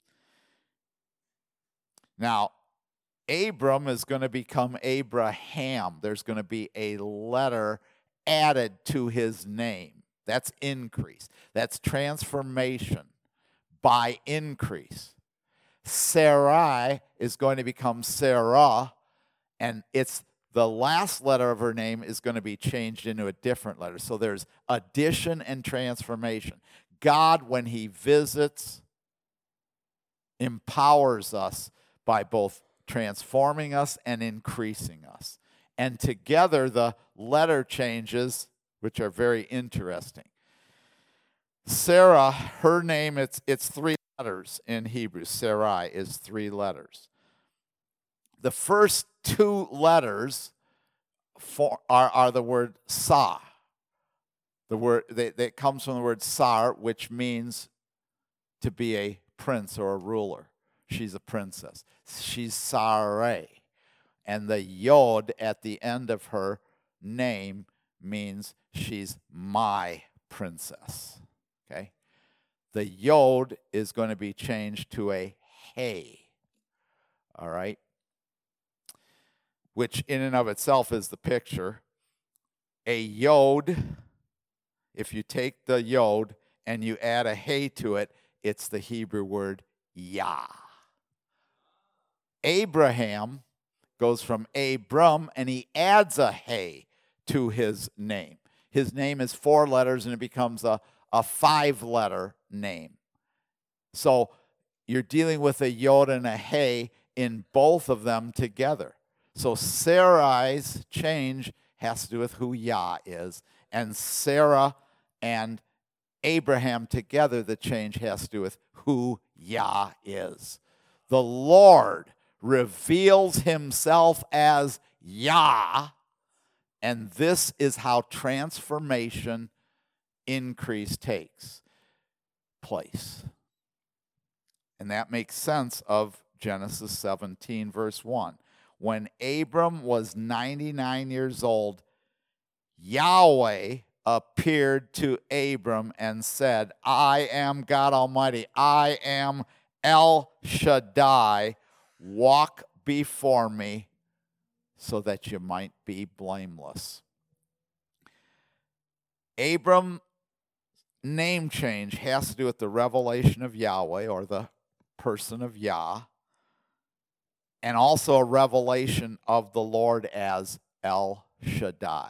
[SPEAKER 1] Now, Abram is going to become Abraham. There's going to be a letter added to his name. That's increase. That's transformation by increase. Sarai is going to become Sarah, and it's the last letter of her name is going to be changed into a different letter. So there's addition and transformation. God, when he visits, empowers us by both transforming us and increasing us. And together, the letter changes, which are very interesting. Sarah, her name, it's, it's three letters in Hebrew. Sarai is three letters. The first two letters for, are, are the word sa. The word that, that comes from the word sar, which means to be a prince or a ruler. She's a princess. She's Sarai. And the yod at the end of her name means she's my princess. Okay? The yod is going to be changed to a hey. All right? Which in and of itself is the picture. A yod, if you take the yod and you add a hey to it, it's the Hebrew word Yah. Abraham goes from Abram, and he adds a hey to his name. His name is four letters, and it becomes a, a five-letter name. So you're dealing with a yod and a hey in both of them together. So Sarai's change has to do with who Yah is, and Sarah and Abraham together, the change has to do with who Yah is. The Lord reveals himself as Yah, and this is how transformation increase takes place. And that makes sense of Genesis seventeen, verse one. When Abram was ninety-nine years old, Yahweh appeared to Abram and said, I am God Almighty. I am El Shaddai. Walk before me so that you might be blameless. Abram's name change has to do with the revelation of Yahweh, or the person of Yah, and also a revelation of the Lord as El Shaddai.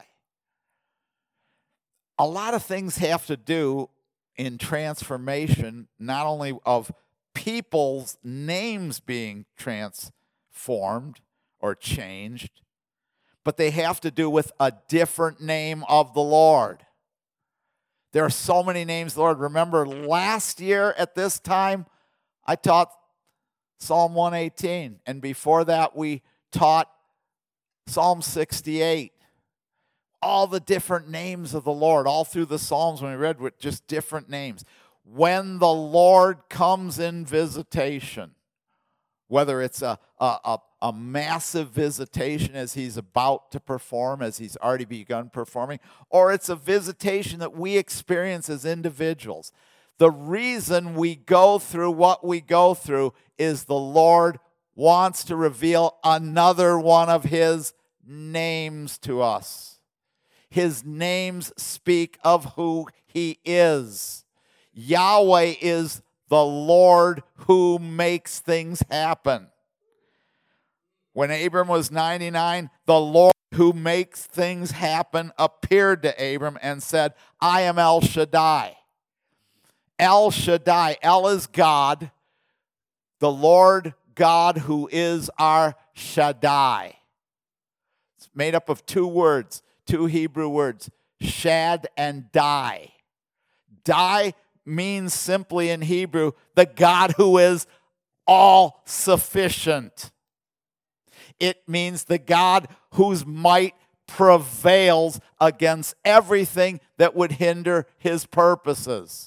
[SPEAKER 1] A lot of things have to do in transformation, not only of people's names being transformed or changed, but they have to do with a different name of the Lord. There are so many names of the Lord. Remember last year at this time, I taught Psalm one eighteen, and before that we taught Psalm sixty-eight. All the different names of the Lord, all through the Psalms when we read with just different names. When the Lord comes in visitation, whether it's a, a, a, a massive visitation as he's about to perform, as he's already begun performing, or it's a visitation that we experience as individuals. The reason we go through what we go through is the Lord wants to reveal another one of his names to us. His names speak of who he is. Yahweh is the Lord who makes things happen. When Abram was ninety-nine, the Lord who makes things happen appeared to Abram and said, I am El Shaddai. El Shaddai, El is God, the Lord God who is our Shaddai. It's made up of two words. Two Hebrew words, shad and dai. Dai means simply in Hebrew, the God who is all sufficient. It means the God whose might prevails against everything that would hinder his purposes.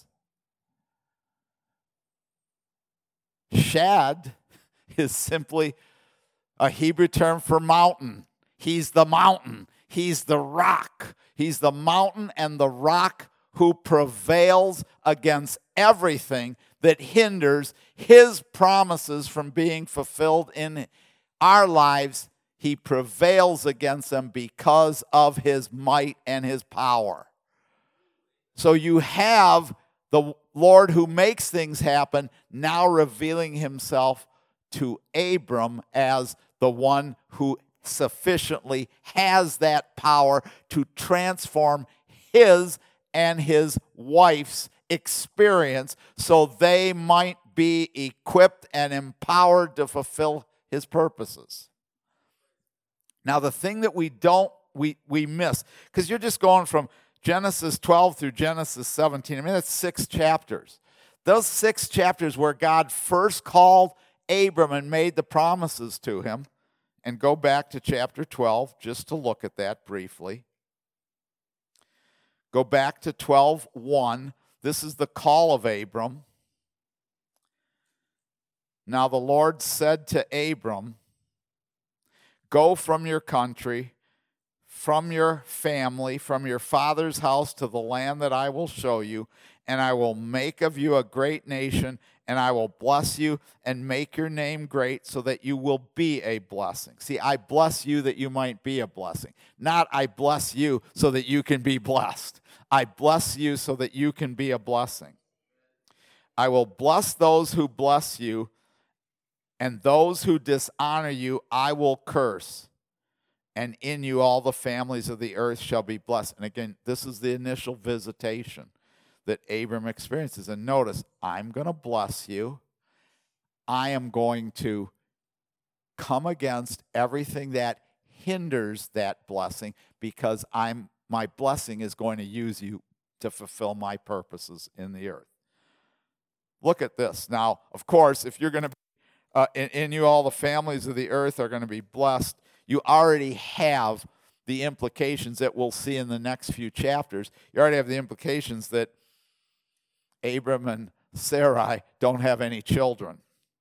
[SPEAKER 1] Shad is simply a Hebrew term for mountain. He's the mountain. He's the rock. He's the mountain and the rock who prevails against everything that hinders his promises from being fulfilled in our lives. He prevails against them because of his might and his power. So you have the Lord who makes things happen now revealing himself to Abram as the one who sufficiently has that power to transform his and his wife's experience so they might be equipped and empowered to fulfill his purposes. Now, the thing that we don't, we, we miss, because you're just going from Genesis twelve through Genesis seventeen. I mean, that's six chapters. Those six chapters where God first called Abram and made the promises to him, and go back to chapter twelve just to look at that briefly. Go back to twelve one. This is the call of Abram. Now the Lord said to Abram, go from your country, from your family, from your father's house to the land that I will show you, and I will make of you a great nation, and I will bless you and make your name great so that you will be a blessing. See, I bless you that you might be a blessing. Not I bless you so that you can be blessed. I bless you so that you can be a blessing. I will bless those who bless you, and those who dishonor you I will curse. And in you all the families of the earth shall be blessed. And again, this is the initial visitation that Abram experiences. And notice, I'm going to bless you. I am going to come against everything that hinders that blessing, because I'm my blessing is going to use you to fulfill my purposes in the earth. Look at this. Now, of course, if you're going to, uh, in, in you all the families of the earth are going to be blessed, you already have the implications that we'll see in the next few chapters. You already have the implications that Abram and Sarai don't have any children.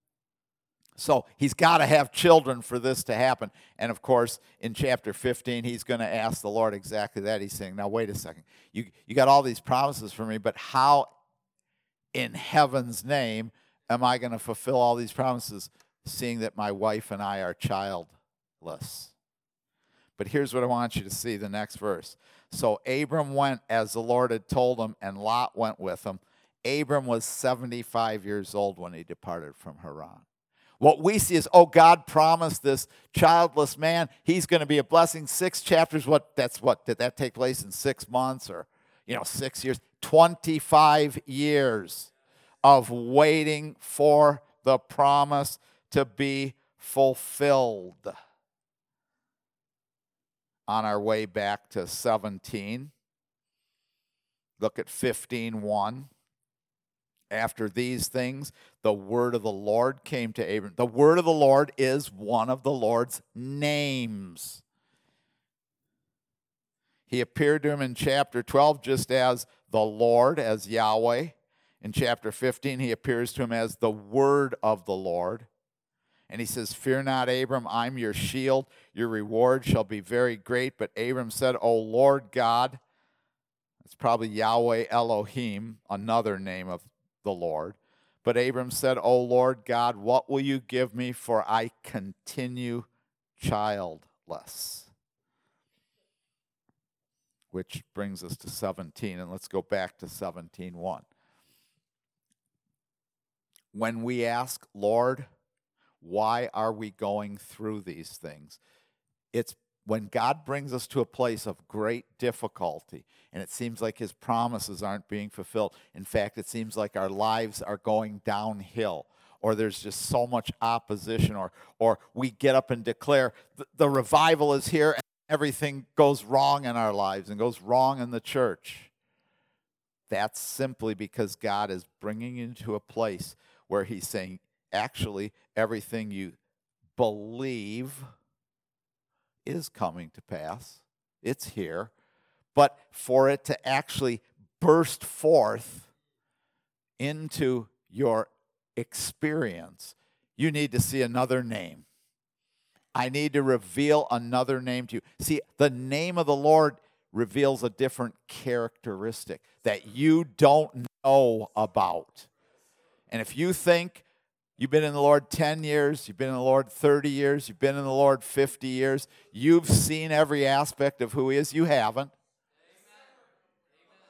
[SPEAKER 1] So he's got to have children for this to happen. And of course, in chapter fifteen, he's going to ask the Lord exactly that. He's saying, now wait a second. You, you got all these promises for me, but how in heaven's name am I going to fulfill all these promises, seeing that my wife and I are childless? But here's what I want you to see, the next verse. So Abram went as the Lord had told him, and Lot went with him. Abram was seventy-five years old when he departed from Haran. What we see is, oh, God promised this childless man, he's going to be a blessing. Six chapters, what, that's what, did that take place in six months or, you know, six years? twenty-five years of waiting for the promise to be fulfilled. On our way back to seventeen, look at fifteen one. After these things, the word of the Lord came to Abram. The word of the Lord is one of the Lord's names. He appeared to him in chapter twelve just as the Lord, as Yahweh. In chapter fifteen, he appears to him as the word of the Lord. And he says, fear not, Abram, I'm your shield. Your reward shall be very great. But Abram said, O Lord God, that's probably Yahweh Elohim, another name of the Lord. But Abram said, O Lord God, what will you give me, for I continue childless? Which brings us to seventeen, and let's go back to seventeen one. When we ask, Lord, why are we going through these things? It's when God brings us to a place of great difficulty, and it seems like his promises aren't being fulfilled. In fact, it seems like our lives are going downhill, or there's just so much opposition, or, or we get up and declare, the, the revival is here, and everything goes wrong in our lives and goes wrong in the church. That's simply because God is bringing you into a place where he's saying, actually, everything you believe is coming to pass. It's here. But for it to actually burst forth into your experience, you need to see another name. I need to reveal another name to you. See, the name of the Lord reveals a different characteristic that you don't know about. And if you think you've been in the Lord ten years, you've been in the Lord thirty years, you've been in the Lord fifty years, you've seen every aspect of who he is, you haven't.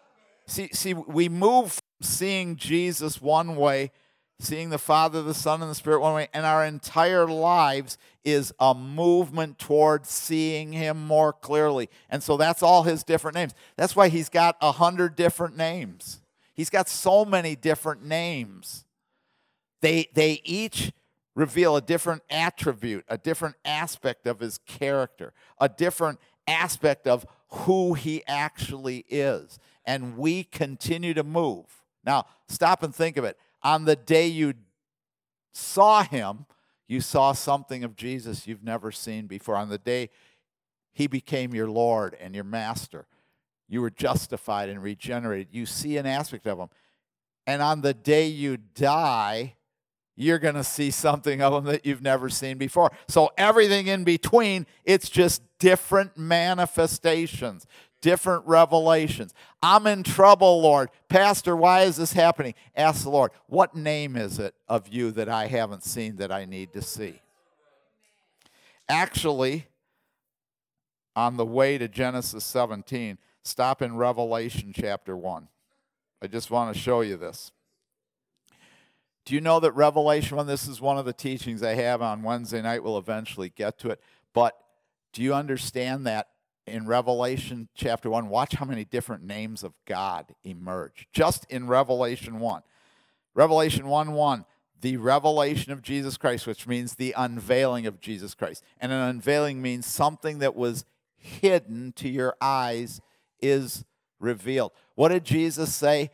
[SPEAKER 1] See, see, we move from seeing Jesus one way, seeing the Father, the Son, and the Spirit one way, and our entire lives is a movement towards seeing him more clearly. And so that's all his different names. That's why he's got a hundred different names. He's got so many different names. They, they each reveal a different attribute, a different aspect of his character, a different aspect of who he actually is. And we continue to move. Now, stop and think of it. On the day you saw him, you saw something of Jesus you've never seen before. On the day he became your Lord and your master, you were justified and regenerated. You see an aspect of him. And on the day you die, you're going to see something of him that you've never seen before. So everything in between, it's just different manifestations, different revelations. I'm in trouble, Lord. Pastor, why is this happening? Ask the Lord, what name is it of you that I haven't seen that I need to see? Actually, on the way to Genesis seventeen, stop in Revelation chapter one. I just want to show you this. Do you know that Revelation one, this is one of the teachings I have on Wednesday night, we'll eventually get to it, but do you understand that in Revelation chapter one, watch how many different names of God emerge, just in Revelation one. Revelation one one, the revelation of Jesus Christ, which means the unveiling of Jesus Christ. And an unveiling means something that was hidden to your eyes is revealed. What did Jesus say?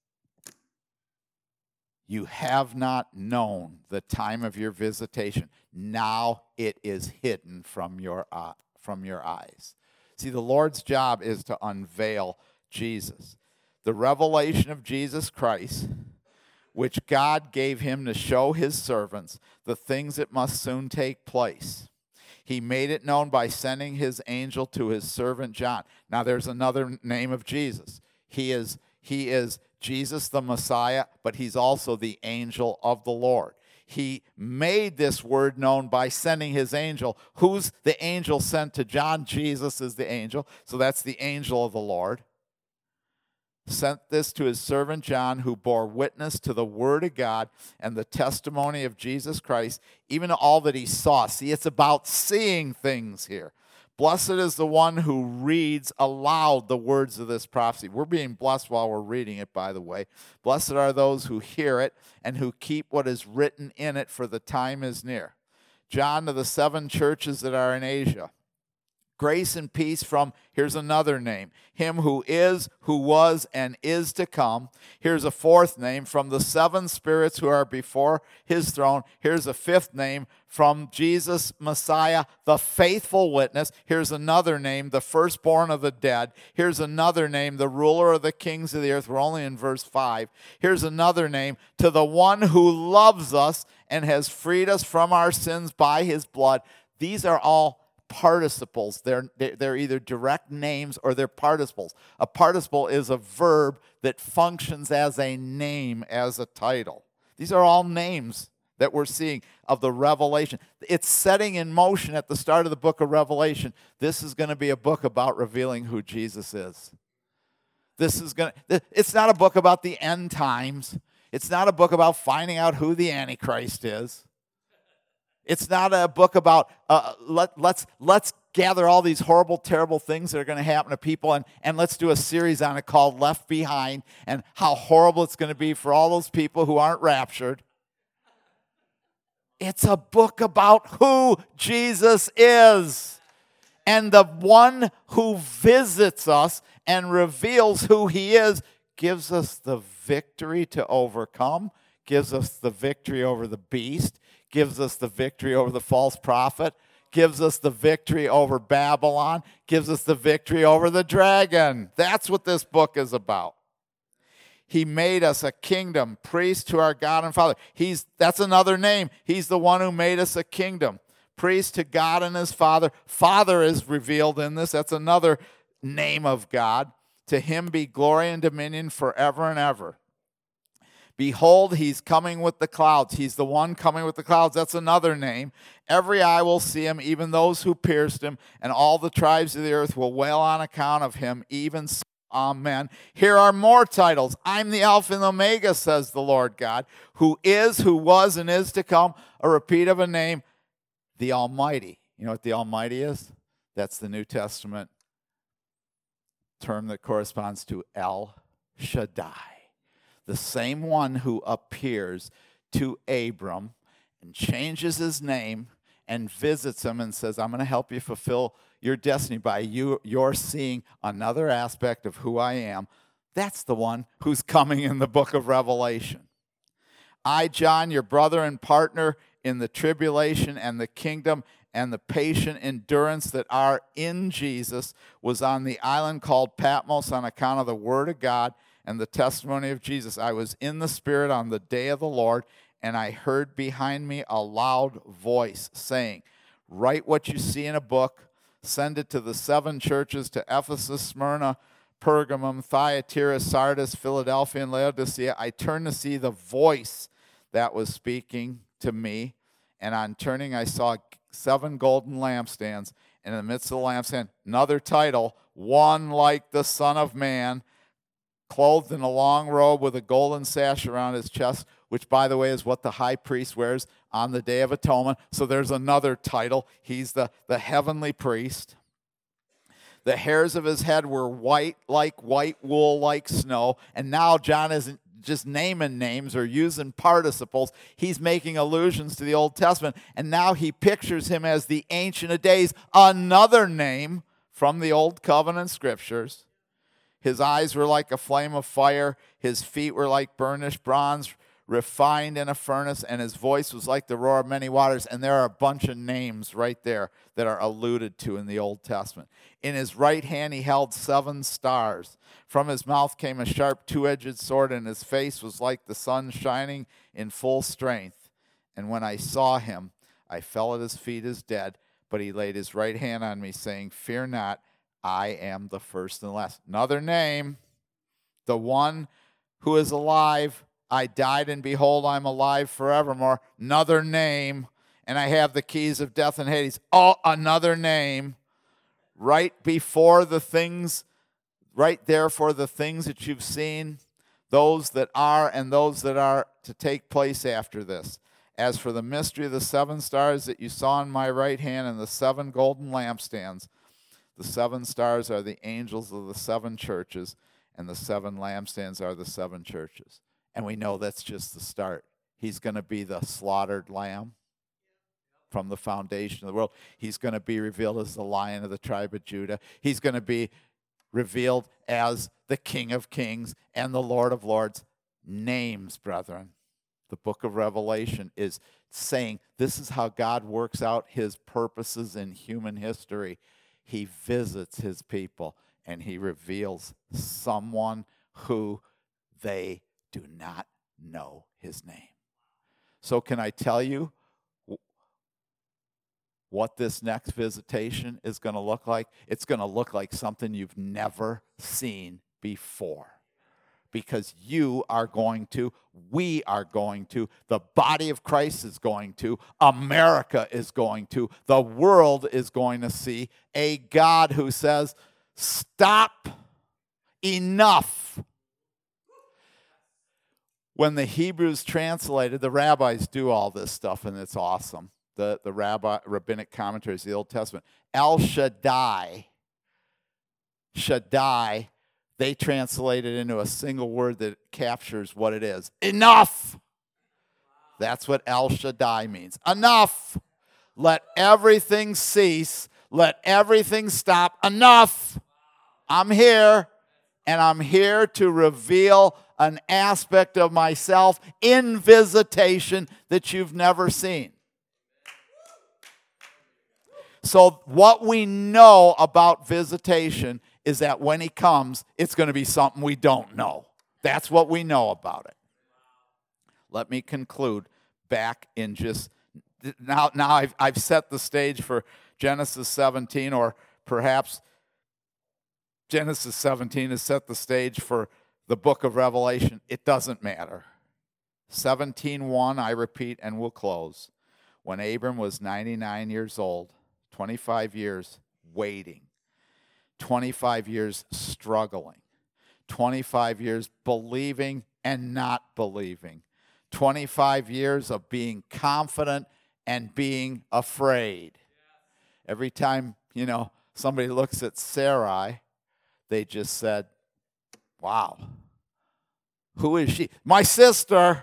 [SPEAKER 1] You have not known the time of your visitation. Now it is hidden from your, uh, from your eyes. See, the Lord's job is to unveil Jesus. The revelation of Jesus Christ, which God gave him to show his servants the things that must soon take place. He made it known by sending his angel to his servant John. Now there's another name of Jesus. He is, he is Jesus the Messiah, but he's also the angel of the Lord. He made this word known by sending his angel. Who's the angel sent to John? Jesus is the angel. So that's the angel of the Lord. Sent this to his servant John, who bore witness to the word of God and the testimony of Jesus Christ, even to all that he saw. See, it's about seeing things here. Blessed is the one who reads aloud the words of this prophecy. We're being blessed while we're reading it, by the way. Blessed are those who hear it and who keep what is written in it, for the time is near. John, to the seven churches that are in Asia. Grace and peace from, here's another name, him who is, who was, and is to come. Here's a fourth name, from the seven spirits who are before his throne. Here's a fifth name, from Jesus, Messiah, the faithful witness. Here's another name, the firstborn of the dead. Here's another name, the ruler of the kings of the earth. We're only in verse five. Here's another name, to the one who loves us and has freed us from our sins by his blood. These are all participles. They're, they're either direct names or they're participles. A participle is a verb that functions as a name, as a title. These are all names that we're seeing of the revelation. It's setting in motion at the start of the book of Revelation. This is going to be a book about revealing who Jesus is. This is going to, it's not a book about the end times. It's not a book about finding out who the Antichrist is. It's not a book about uh, let, let's let's gather all these horrible, terrible things that are going to happen to people, and, and let's do a series on it called Left Behind, and how horrible it's going to be for all those people who aren't raptured. It's a book about who Jesus is. And the one who visits us and reveals who he is gives us the victory to overcome, gives us the victory over the beast, gives us the victory over the false prophet, gives us the victory over Babylon, gives us the victory over the dragon. That's what this book is about. He made us a kingdom, priest to our God and Father. He's, that's another name. He's the one who made us a kingdom, priest to God and his Father. Father is revealed in this. That's another name of God. To him be glory and dominion forever and ever. Behold, he's coming with the clouds. He's the one coming with the clouds. That's another name. Every eye will see him, even those who pierced him, and all the tribes of the earth will wail on account of him. Even so, Amen. Here are more titles. I'm the Alpha and the Omega, says the Lord God, who is, who was, and is to come. A repeat of a name, the Almighty. You know what the Almighty is? That's the New Testament term that corresponds to El Shaddai. The same one who appears to Abram and changes his name and visits him and says, I'm going to help you fulfill your destiny by you, you're seeing another aspect of who I am. That's the one who's coming in the book of Revelation. I, John, your brother and partner in the tribulation and the kingdom and the patient endurance that are in Jesus, was on the island called Patmos on account of the word of God and the testimony of Jesus. I was in the Spirit on the day of the Lord, and I heard behind me a loud voice saying, write what you see in a book, send it to the seven churches, to Ephesus, Smyrna, Pergamum, Thyatira, Sardis, Philadelphia, and Laodicea. I turned to see the voice that was speaking to me, and on turning I saw seven golden lampstands, and in the midst of the lampstand, another title, one like the Son of Man, clothed in a long robe with a golden sash around his chest, which, by the way, is what the high priest wears on the Day of Atonement. So there's another title. He's the, the heavenly priest. The hairs of his head were white like white wool like snow. And now John isn't just naming names or using participles. He's making allusions to the Old Testament. And now he pictures him as the Ancient of Days, another name from the Old Covenant Scriptures. His eyes were like a flame of fire. His feet were like burnished bronze, refined in a furnace, and his voice was like the roar of many waters. And there are a bunch of names right there that are alluded to in the Old Testament. In his right hand he held seven stars. From his mouth came a sharp two-edged sword, and his face was like the sun shining in full strength. And when I saw him, I fell at his feet as dead, but he laid his right hand on me, saying, fear not, I am the first and the last. Another name, the one who is alive. I died, and behold, I'm alive forevermore. Another name, and I have the keys of death and Hades. Oh, another name. Right before the things, right there for the things that you've seen, those that are and those that are to take place after this. As for the mystery of the seven stars that you saw in my right hand and the seven golden lampstands, the seven stars are the angels of the seven churches, and the seven lampstands are the seven churches. And we know that's just the start. He's going to be the slaughtered lamb from the foundation of the world. He's going to be revealed as the Lion of the tribe of Judah. He's going to be revealed as the King of Kings and the Lord of Lords. Names, brethren. The book of Revelation is saying this is how God works out his purposes in human history. He visits his people, and he reveals someone who they do not know his name. So can I tell you what this next visitation is going to look like? It's going to look like something you've never seen before. Because you are going to, we are going to, the body of Christ is going to, America is going to, the world is going to see a God who says, stop, enough. When the Hebrews translated, the rabbis do all this stuff, and it's awesome. The, the rabbi, rabbinic commentaries of the Old Testament. El Shaddai, Shaddai, they translate it into a single word that captures what it is. Enough! That's what El Shaddai means. Enough! Let everything cease. Let everything stop. Enough! I'm here, and I'm here to reveal an aspect of myself in visitation that you've never seen. So what we know about visitation is that when he comes, it's going to be something we don't know. That's what we know about it. Let me conclude back in just, now, now I've, I've set the stage for Genesis seventeen, or perhaps Genesis seventeen has set the stage for the book of Revelation. It doesn't matter. seventeen one, I repeat, and we'll close. When Abram was ninety-nine years old, twenty-five years waiting, twenty-five years struggling. twenty-five years believing and not believing. twenty-five years of being confident and being afraid. Every time, you know, somebody looks at Sarai, they just said, wow, who is she? My sister.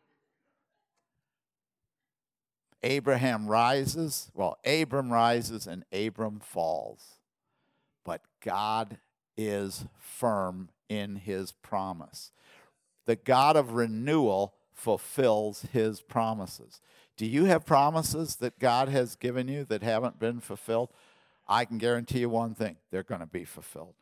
[SPEAKER 1] Abraham rises, well, Abram rises and Abram falls. But God is firm in his promise. The God of renewal fulfills his promises. Do you have promises that God has given you that haven't been fulfilled? I can guarantee you one thing, they're going to be fulfilled.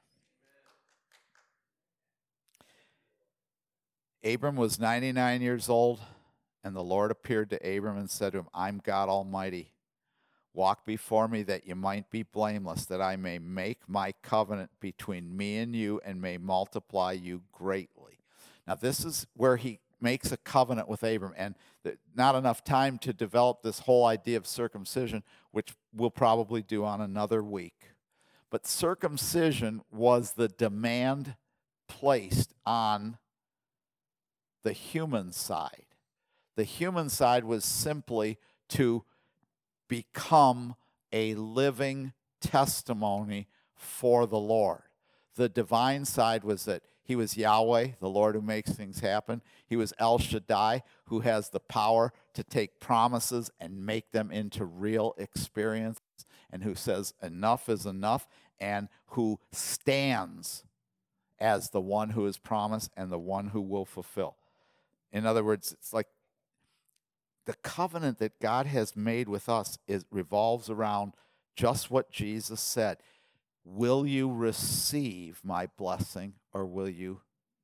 [SPEAKER 1] Abram was ninety-nine years old, and the Lord appeared to Abram and said to him, I'm God Almighty. Walk before me that you might be blameless, that I may make my covenant between me and you and may multiply you greatly. Now, this is where he makes a covenant with Abram, and not enough time to develop this whole idea of circumcision, which we'll probably do on another week. But circumcision was the demand placed on the human side. The human side was simply to become a living testimony for the Lord. The divine side was that he was Yahweh, the Lord who makes things happen. He was El Shaddai, who has the power to take promises and make them into real experiences, and who says enough is enough, and who stands as the one who is promised and the one who will fulfill. In other words, it's like the covenant that God has made with us is revolves around just what Jesus said. Will you receive my blessing, or will you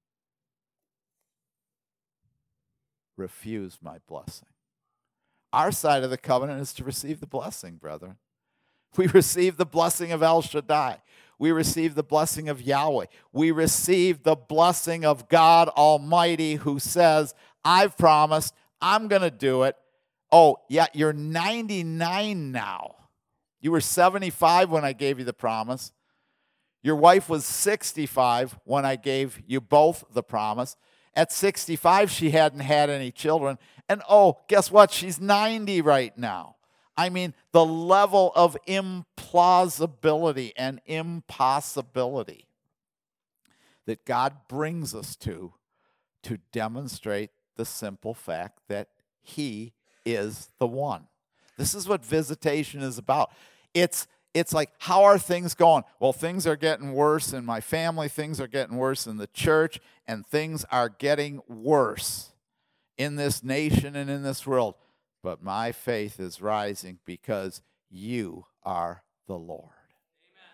[SPEAKER 1] refuse my blessing? Our side of the covenant is to receive the blessing, brethren. We receive the blessing of El Shaddai. We receive the blessing of Yahweh. We receive the blessing of God Almighty, who says, I've promised, I'm going to do it. Oh, yeah, you're ninety-nine now. You were seventy-five when I gave you the promise. Your wife was sixty-five when I gave you both the promise. At sixty-five, she hadn't had any children. And oh, guess what? She's ninety right now. I mean, the level of implausibility and impossibility that God brings us to, to demonstrate the simple fact that he is the one. This is what visitation is about. It's It's like, how are things going? Well, things are getting worse in my family, things are getting worse in the church, and things are getting worse in this nation and in this world. But my faith is rising because you are the Lord. Amen.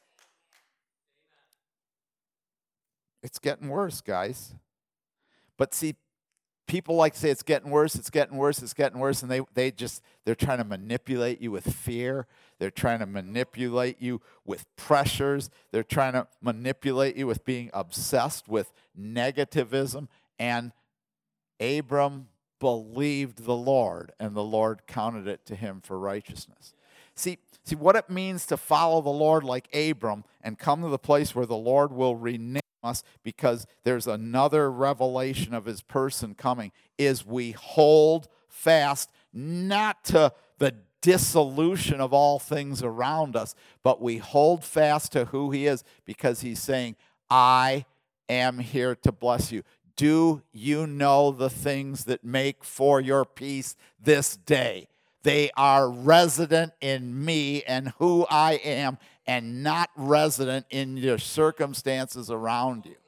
[SPEAKER 1] It's getting worse, guys. But see, people like to say it's getting worse, it's getting worse, it's getting worse, and they, they just, they're trying to manipulate you with fear. They're trying to manipulate you with pressures. They're trying to manipulate you with being obsessed with negativism. And Abram believed the Lord, and the Lord counted it to him for righteousness. See, see what it means to follow the Lord like Abram and come to the place where the Lord will rename us, because there's another revelation of his person coming, is we hold fast not to the dissolution of all things around us, but we hold fast to who he is, because he's saying, I am here to bless you. Do you know the things that make for your peace this day? They are resident in me and who I am, and not resident in your circumstances around you.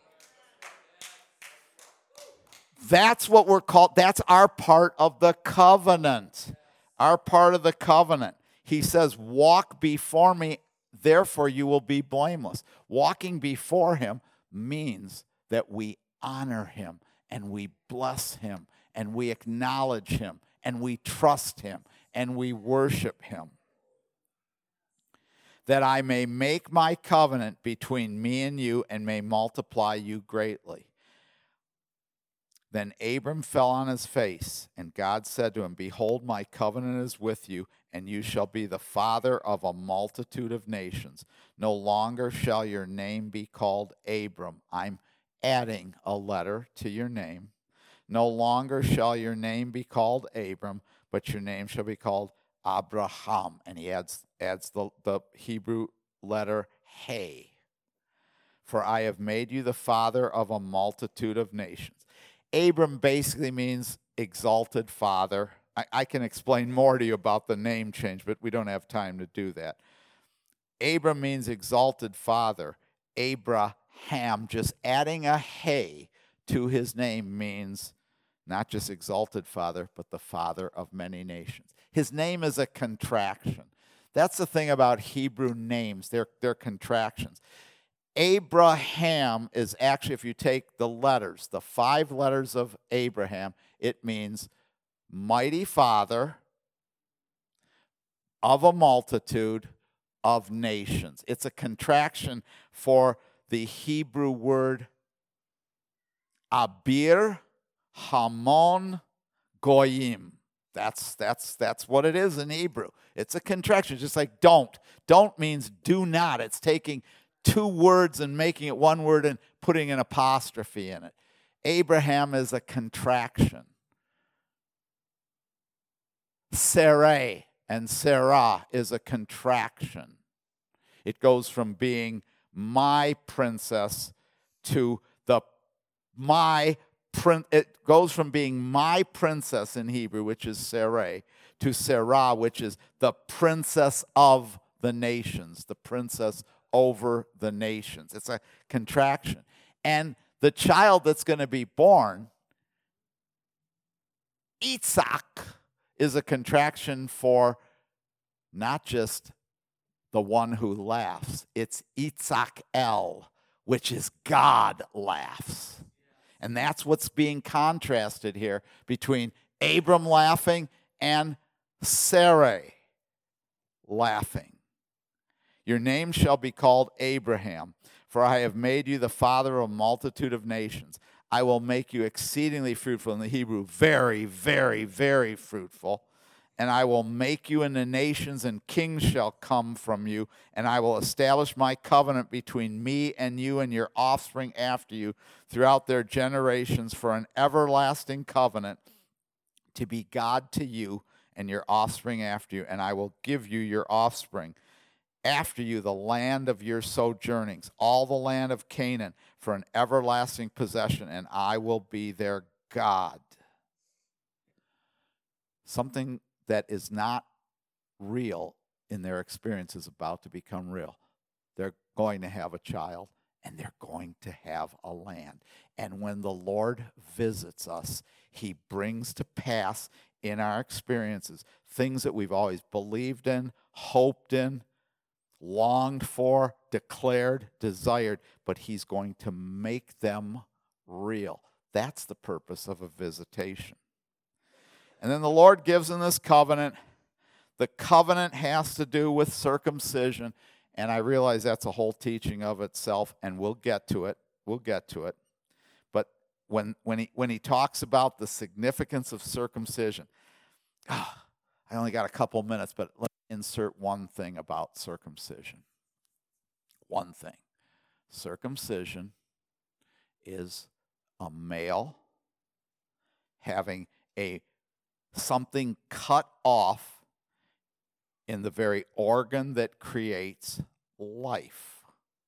[SPEAKER 1] That's what we're called. That's our part of the covenant. Our part of the covenant. He says, walk before me, therefore you will be blameless. Walking before him means that we honor him, and we bless him, and we acknowledge him, and we trust him, and we worship him. That I may make my covenant between me and you, and may multiply you greatly. Then Abram fell on his face, and God said to him, behold, my covenant is with you, and you shall be the father of a multitude of nations. No longer shall your name be called Abram. I'm adding a letter to your name. No longer shall your name be called Abram, but your name shall be called Abraham. And he adds, adds the, the Hebrew letter He. For I have made you the father of a multitude of nations. Abram basically means exalted father. I, I can explain more to you about the name change, but we don't have time to do that. Abram means exalted father. Abraham, just adding a He to his name means not just exalted father, but the father of many nations. His name is a contraction. That's the thing about Hebrew names. They're, they're contractions. Abraham is actually, if you take the letters, the five letters of Abraham, it means mighty father of a multitude of nations. It's a contraction for the Hebrew word Abir Hamon Goyim. That's, that's, that's what it is in Hebrew. It's a contraction, just like don't. Don't means do not. It's taking two words and making it one word and putting an apostrophe in it. Abraham is a contraction. Sarai and Sarah is a contraction. It goes from being my princess to the my prin- it goes from being my princess in Hebrew, which is Sarai, to Sarah, which is the princess of the nations, the princess over the nations. It's a contraction. And the child that's going to be born, Isaac, is a contraction for not just the one who laughs. It's Itzak El, which is God laughs. And that's what's being contrasted here between Abram laughing and Sarai laughing. Your name shall be called Abraham, for I have made you the father of a multitude of nations. I will make you exceedingly fruitful. In the Hebrew, very, very, very fruitful. And I will make you in the nations, and kings shall come from you. And I will establish my covenant between me and you and your offspring after you throughout their generations for an everlasting covenant to be God to you and your offspring after you. And I will give you your offspring after you the land of your sojournings, all the land of Canaan, for an everlasting possession, and I will be their God. Something that is not real in their experience is about to become real. They're going to have a child, and they're going to have a land. And when the Lord visits us, he brings to pass in our experiences things that we've always believed in, hoped in, longed for, declared, desired, but he's going to make them real. That's the purpose of a visitation. And then the Lord gives in this covenant. The covenant has to do with circumcision, and I realize that's a whole teaching of itself, and we'll get to it. We'll get to it. But when, when, he, when he talks about the significance of circumcision, oh, I only got a couple minutes, but let me insert one thing about circumcision. One thing. Circumcision is a male having a something cut off in the very organ that creates life.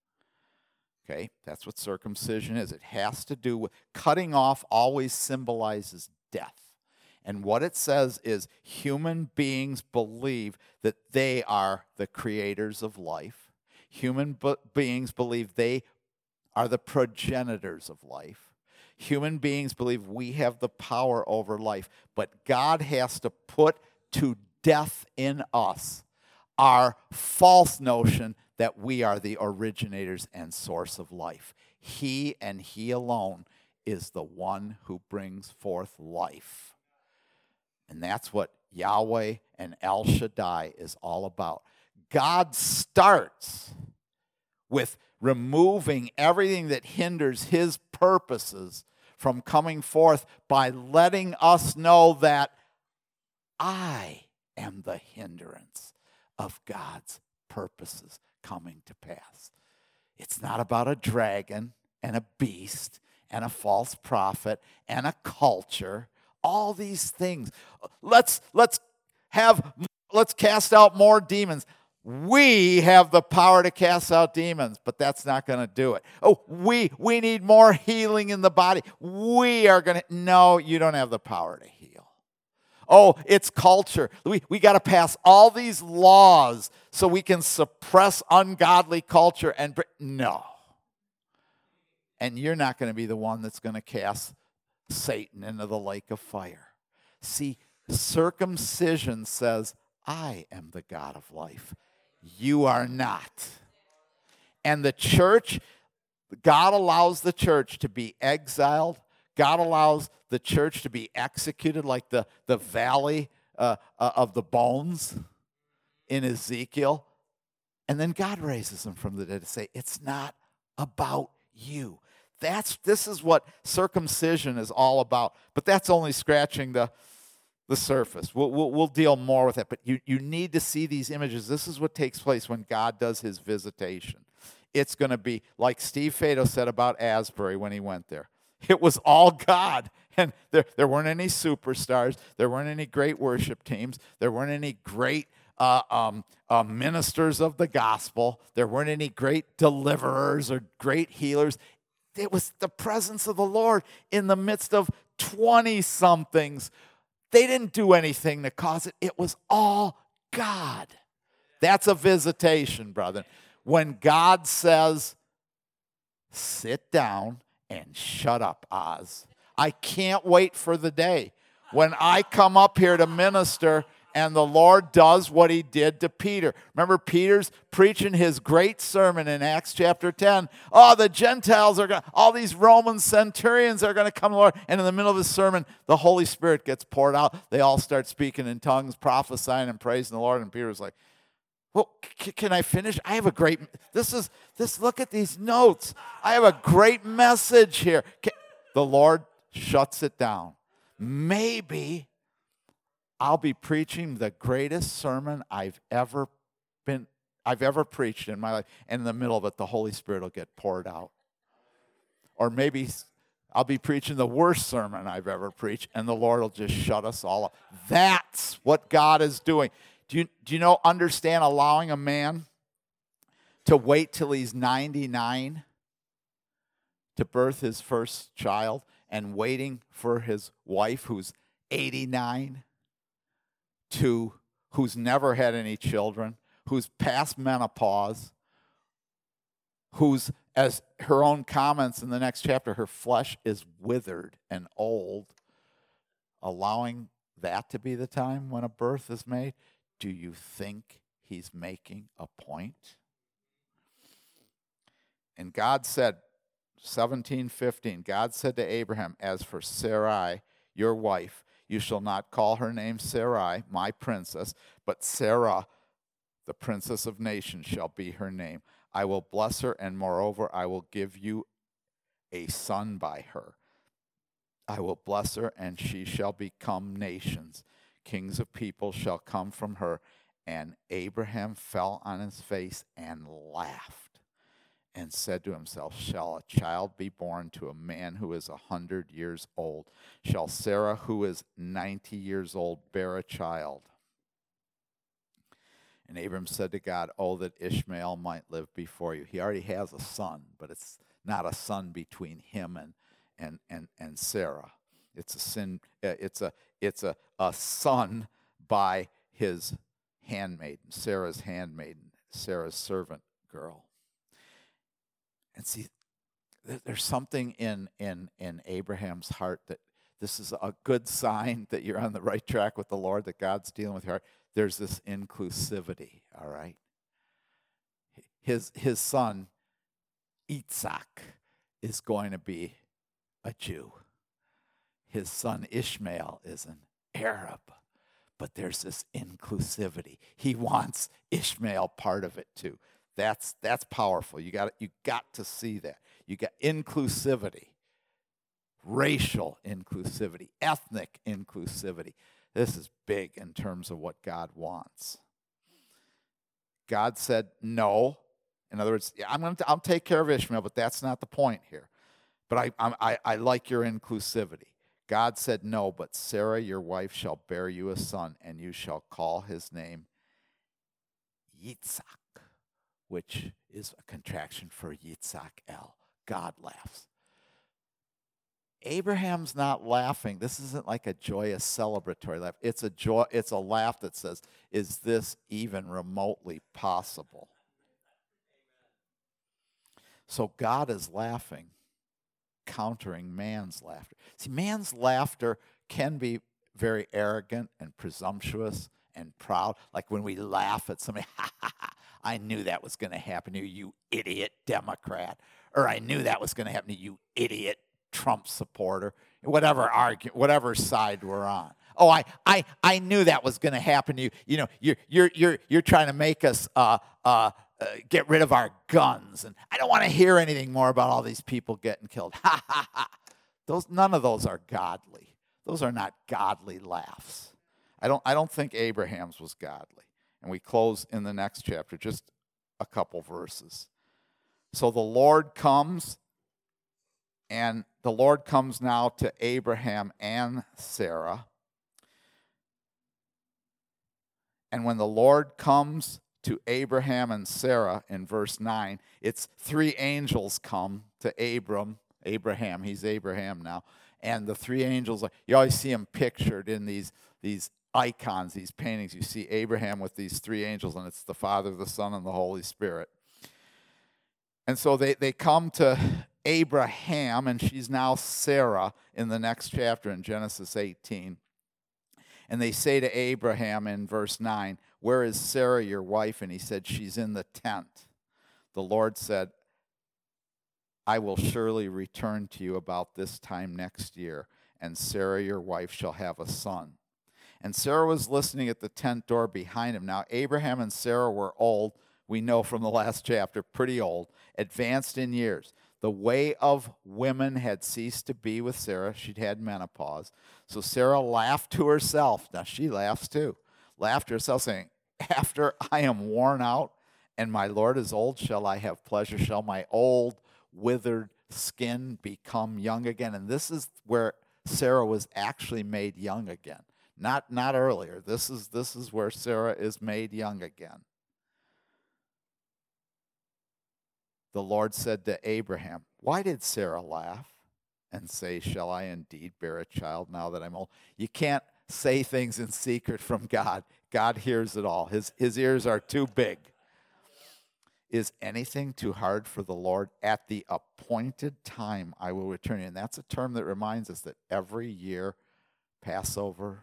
[SPEAKER 1] Okay, that's what circumcision is. It has to do with cutting off, always symbolizes death. And what it says is human beings believe that they are the creators of life. Human be- beings believe they are the progenitors of life. Human beings believe we have the power over life, but God has to put to death in us our false notion that we are the originators and source of life. He and he alone is the one who brings forth life. And that's what Yahweh and El Shaddai is all about. God starts with removing everything that hinders his purposes from coming forth by letting us know that I am the hindrance of God's purposes coming to pass. It's not about a dragon and a beast. and a false prophet and a culture, all these things. Let's let's have let's cast out more demons. We have the power to cast out demons, but that's not going to do it. Oh, we we need more healing in the body. We are going to no, you don't have the power to heal. Oh, it's culture. We, we got to pass all these laws so we can suppress ungodly culture. And no. And you're not going to be the one that's going to cast Satan into the lake of fire. See, circumcision says, I am the God of life. You are not. And the church, God allows the church to be exiled. God allows the church to be executed like the, the valley uh, uh, of the bones in Ezekiel. And then God raises them from the dead to say, it's not about you. That's This is what circumcision is all about. But that's only scratching the, the surface. We'll, we'll, we'll deal more with it. But you, you need to see these images. This is what takes place when God does his visitation. It's going to be like Steve Fado said about Asbury when he went there. It was all God. And there, there weren't any superstars. There weren't any great worship teams. There weren't any great uh, um, uh, ministers of the gospel. There weren't any great deliverers or great healers. It was the presence of the Lord in the midst of twenty-somethings. They didn't do anything to cause it. It was all God. That's a visitation, brother. When God says, sit down and shut up, Oz. I can't wait for the day when I come up here to minister and the Lord does what he did to Peter. Remember, Peter's preaching his great sermon in Acts chapter ten. Oh, the Gentiles are going to, all these Roman centurions are going to come to the Lord. And in the middle of his sermon, the Holy Spirit gets poured out. They all start speaking in tongues, prophesying and praising the Lord. And Peter's like, well, c- can I finish? I have a great, this is, this. look at these notes. I have a great message here. Can, the Lord shuts it down. Maybe I'll be preaching the greatest sermon I've ever been, I've ever preached in my life. And in the middle of it, the Holy Spirit will get poured out. Or maybe I'll be preaching the worst sermon I've ever preached, and the Lord will just shut us all up. That's what God is doing. Do you, do you know, understand allowing a man to wait till he's ninety-nine to birth his first child and waiting for his wife who's eighty-nine to, who's never had any children, who's past menopause, who's, as her own comments in the next chapter, her flesh is withered and old, allowing that to be the time when a birth is made? Do you think he's making a point? And God said, seventeen fifteen, God said to Abraham, as for Sarai, your wife, you shall not call her name Sarai, my princess, but Sarah, the princess of nations, shall be her name. I will bless her, and moreover, I will give you a son by her. I will bless her, and she shall become nations. Kings of people shall come from her. And Abraham fell on his face and laughed and said to himself, shall a child be born to a man who is a hundred years old? Shall Sarah, who is ninety years old, bear a child? And Abram said to God, oh, that Ishmael might live before you. He already has a son, but it's not a son between him and and and, and Sarah. It's a sin. It's a it's a, a son by his handmaiden, Sarah's handmaiden, Sarah's servant girl. And see, there's something in in in Abraham's heart that this is a good sign that you're on the right track with the Lord, that God's dealing with your heart. There's this inclusivity, all right? His his son, Isaac, is going to be a Jew. His son Ishmael is an Arab. But there's this inclusivity. He wants Ishmael part of it too. That's that's powerful. You got you got to see that. You got inclusivity, racial inclusivity, ethnic inclusivity. This is big in terms of what God wants. God said no. In other words, yeah, I'm going to I'll take care of Ishmael, but that's not the point here. But I, I'm- I, I like your inclusivity. God said, no, but Sarah, your wife, shall bear you a son, and you shall call his name Yitzhak, which is a contraction for Yitzhak El. God laughs. Abraham's not laughing. This isn't like a joyous celebratory laugh. It's a joy, it's a laugh that says, is this even remotely possible? So God is laughing, countering man's laughter. See, man's laughter can be very arrogant and presumptuous and proud. Like when we laugh at somebody, ha ha ha, I knew that was going to happen to you, you idiot Democrat. Or I knew that was going to happen to you, idiot Trump supporter. Whatever argue, whatever side we're on. Oh, I, I, I knew that was going to happen to you. You know, you're, you're, you're, you're trying to make us uh, uh, uh, get rid of our guns, and I don't want to hear anything more about all these people getting killed. Ha ha ha! Those, none of those are godly. Those are not godly laughs. I don't, I don't think Abraham's was godly. And we close in the next chapter, just a couple verses. So the Lord comes, and the Lord comes now to Abraham and Sarah. And when the Lord comes to Abraham and Sarah in verse nine, it's three angels come to Abram, Abraham, he's Abraham now, and the three angels, you always see them pictured in these, these icons, these paintings. You see Abraham with these three angels, and it's the Father, the Son, and the Holy Spirit. And so they, they come to Abraham, and she's now Sarah in the next chapter in Genesis eighteen. And they say to Abraham in verse nine, where is Sarah, your wife? And he said, she's in the tent. The Lord said, I will surely return to you about this time next year, and Sarah, your wife, shall have a son. And Sarah was listening at the tent door behind him. Now, Abraham and Sarah were old, we know from the last chapter, pretty old, advanced in years. The way of women had ceased to be with Sarah. She'd had menopause. So Sarah laughed to herself. Now she laughs too. Laughed to herself, saying, after I am worn out and my Lord is old, shall I have pleasure? Shall my old withered skin become young again? And this is where Sarah was actually made young again. Not, not earlier. This is, this is where Sarah is made young again. The Lord said to Abraham, why did Sarah laugh and say, shall I indeed bear a child now that I'm old? You can't say things in secret from God. God hears it all. His, his ears are too big. Is anything too hard for the Lord? At the appointed time I will return. And that's a term that reminds us that every year, Passover,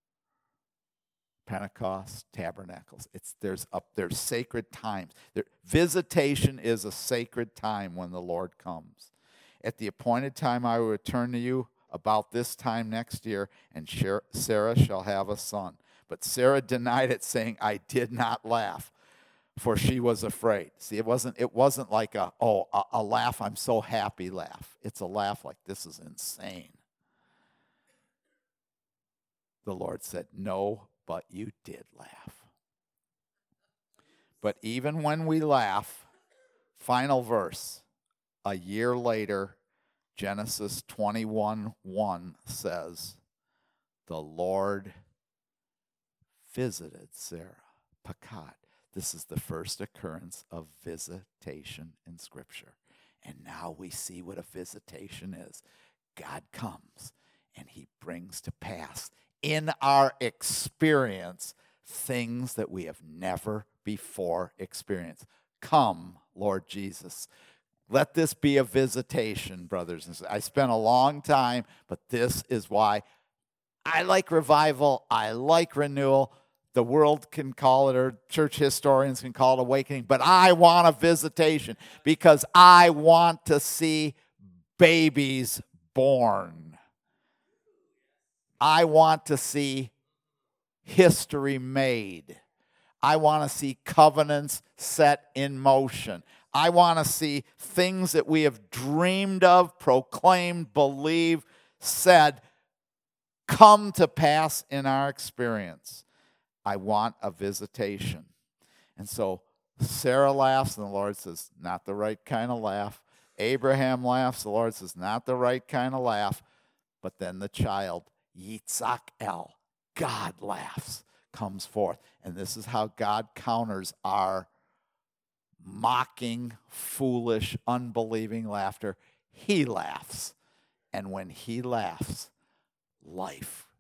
[SPEAKER 1] Pentecost, Tabernacles, it's there's up there's sacred times. There, visitation is a sacred time when the Lord comes. At the appointed time I will return to you about this time next year, and Sarah shall have a son. But Sarah denied it, saying, I did not laugh, for she was afraid. See, it wasn't it wasn't like a oh a, a laugh, I'm so happy laugh. It's a laugh like, this is insane. The Lord said, no, but you did laugh. But even when we laugh, final verse, a year later, Genesis twenty-one one says, the Lord visited Sarah. Pakad. This is the first occurrence of visitation in Scripture. And now we see what a visitation is. God comes and he brings to pass in our experience things that we have never before experienced. Come, Lord Jesus. Let this be a visitation, brothers and sisters. I spent a long time, but this is why I like revival. I like renewal. The world can call it, or church historians can call it awakening, but I want a visitation because I want to see babies born. I want to see history made. I want to see covenants set in motion. I want to see things that we have dreamed of, proclaimed, believed, said, come to pass in our experience. I want a visitation. And so Sarah laughs, and the Lord says, not the right kind of laugh. Abraham laughs. The Lord says, not the right kind of laugh. But then the child, Yitzhak El, God laughs, comes forth. And this is how God counters our mocking, foolish, unbelieving laughter. He laughs. And when he laughs, life,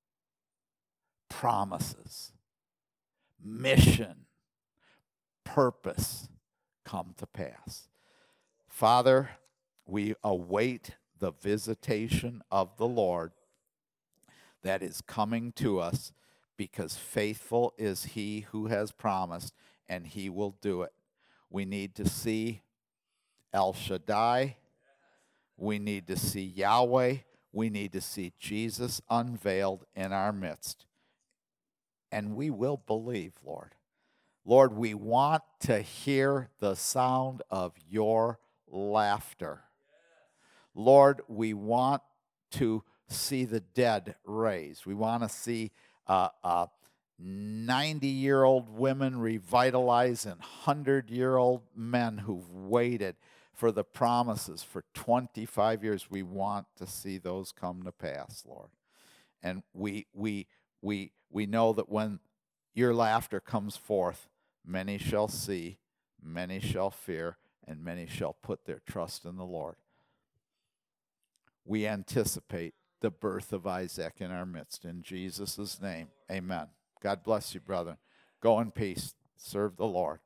[SPEAKER 1] promises, mission, purpose come to pass. Father, we await the visitation of the Lord that is coming to us, because faithful is he who has promised, and he will do it. We need to see El Shaddai. We need to see Yahweh. We need to see Jesus unveiled in our midst. And we will believe, Lord. Lord, we want to hear the sound of your laughter. Lord, we want to see the dead raised. We want to see uh, uh, ninety-year-old women revitalized and one hundred-year-old men who've waited for the promises for twenty-five years. We want to see those come to pass, Lord. And we we we we know that when your laughter comes forth, many shall see, many shall fear, and many shall put their trust in the Lord. We anticipate the birth of Isaac in our midst. In Jesus' name, amen. God bless you, brother. Go in peace. Serve the Lord.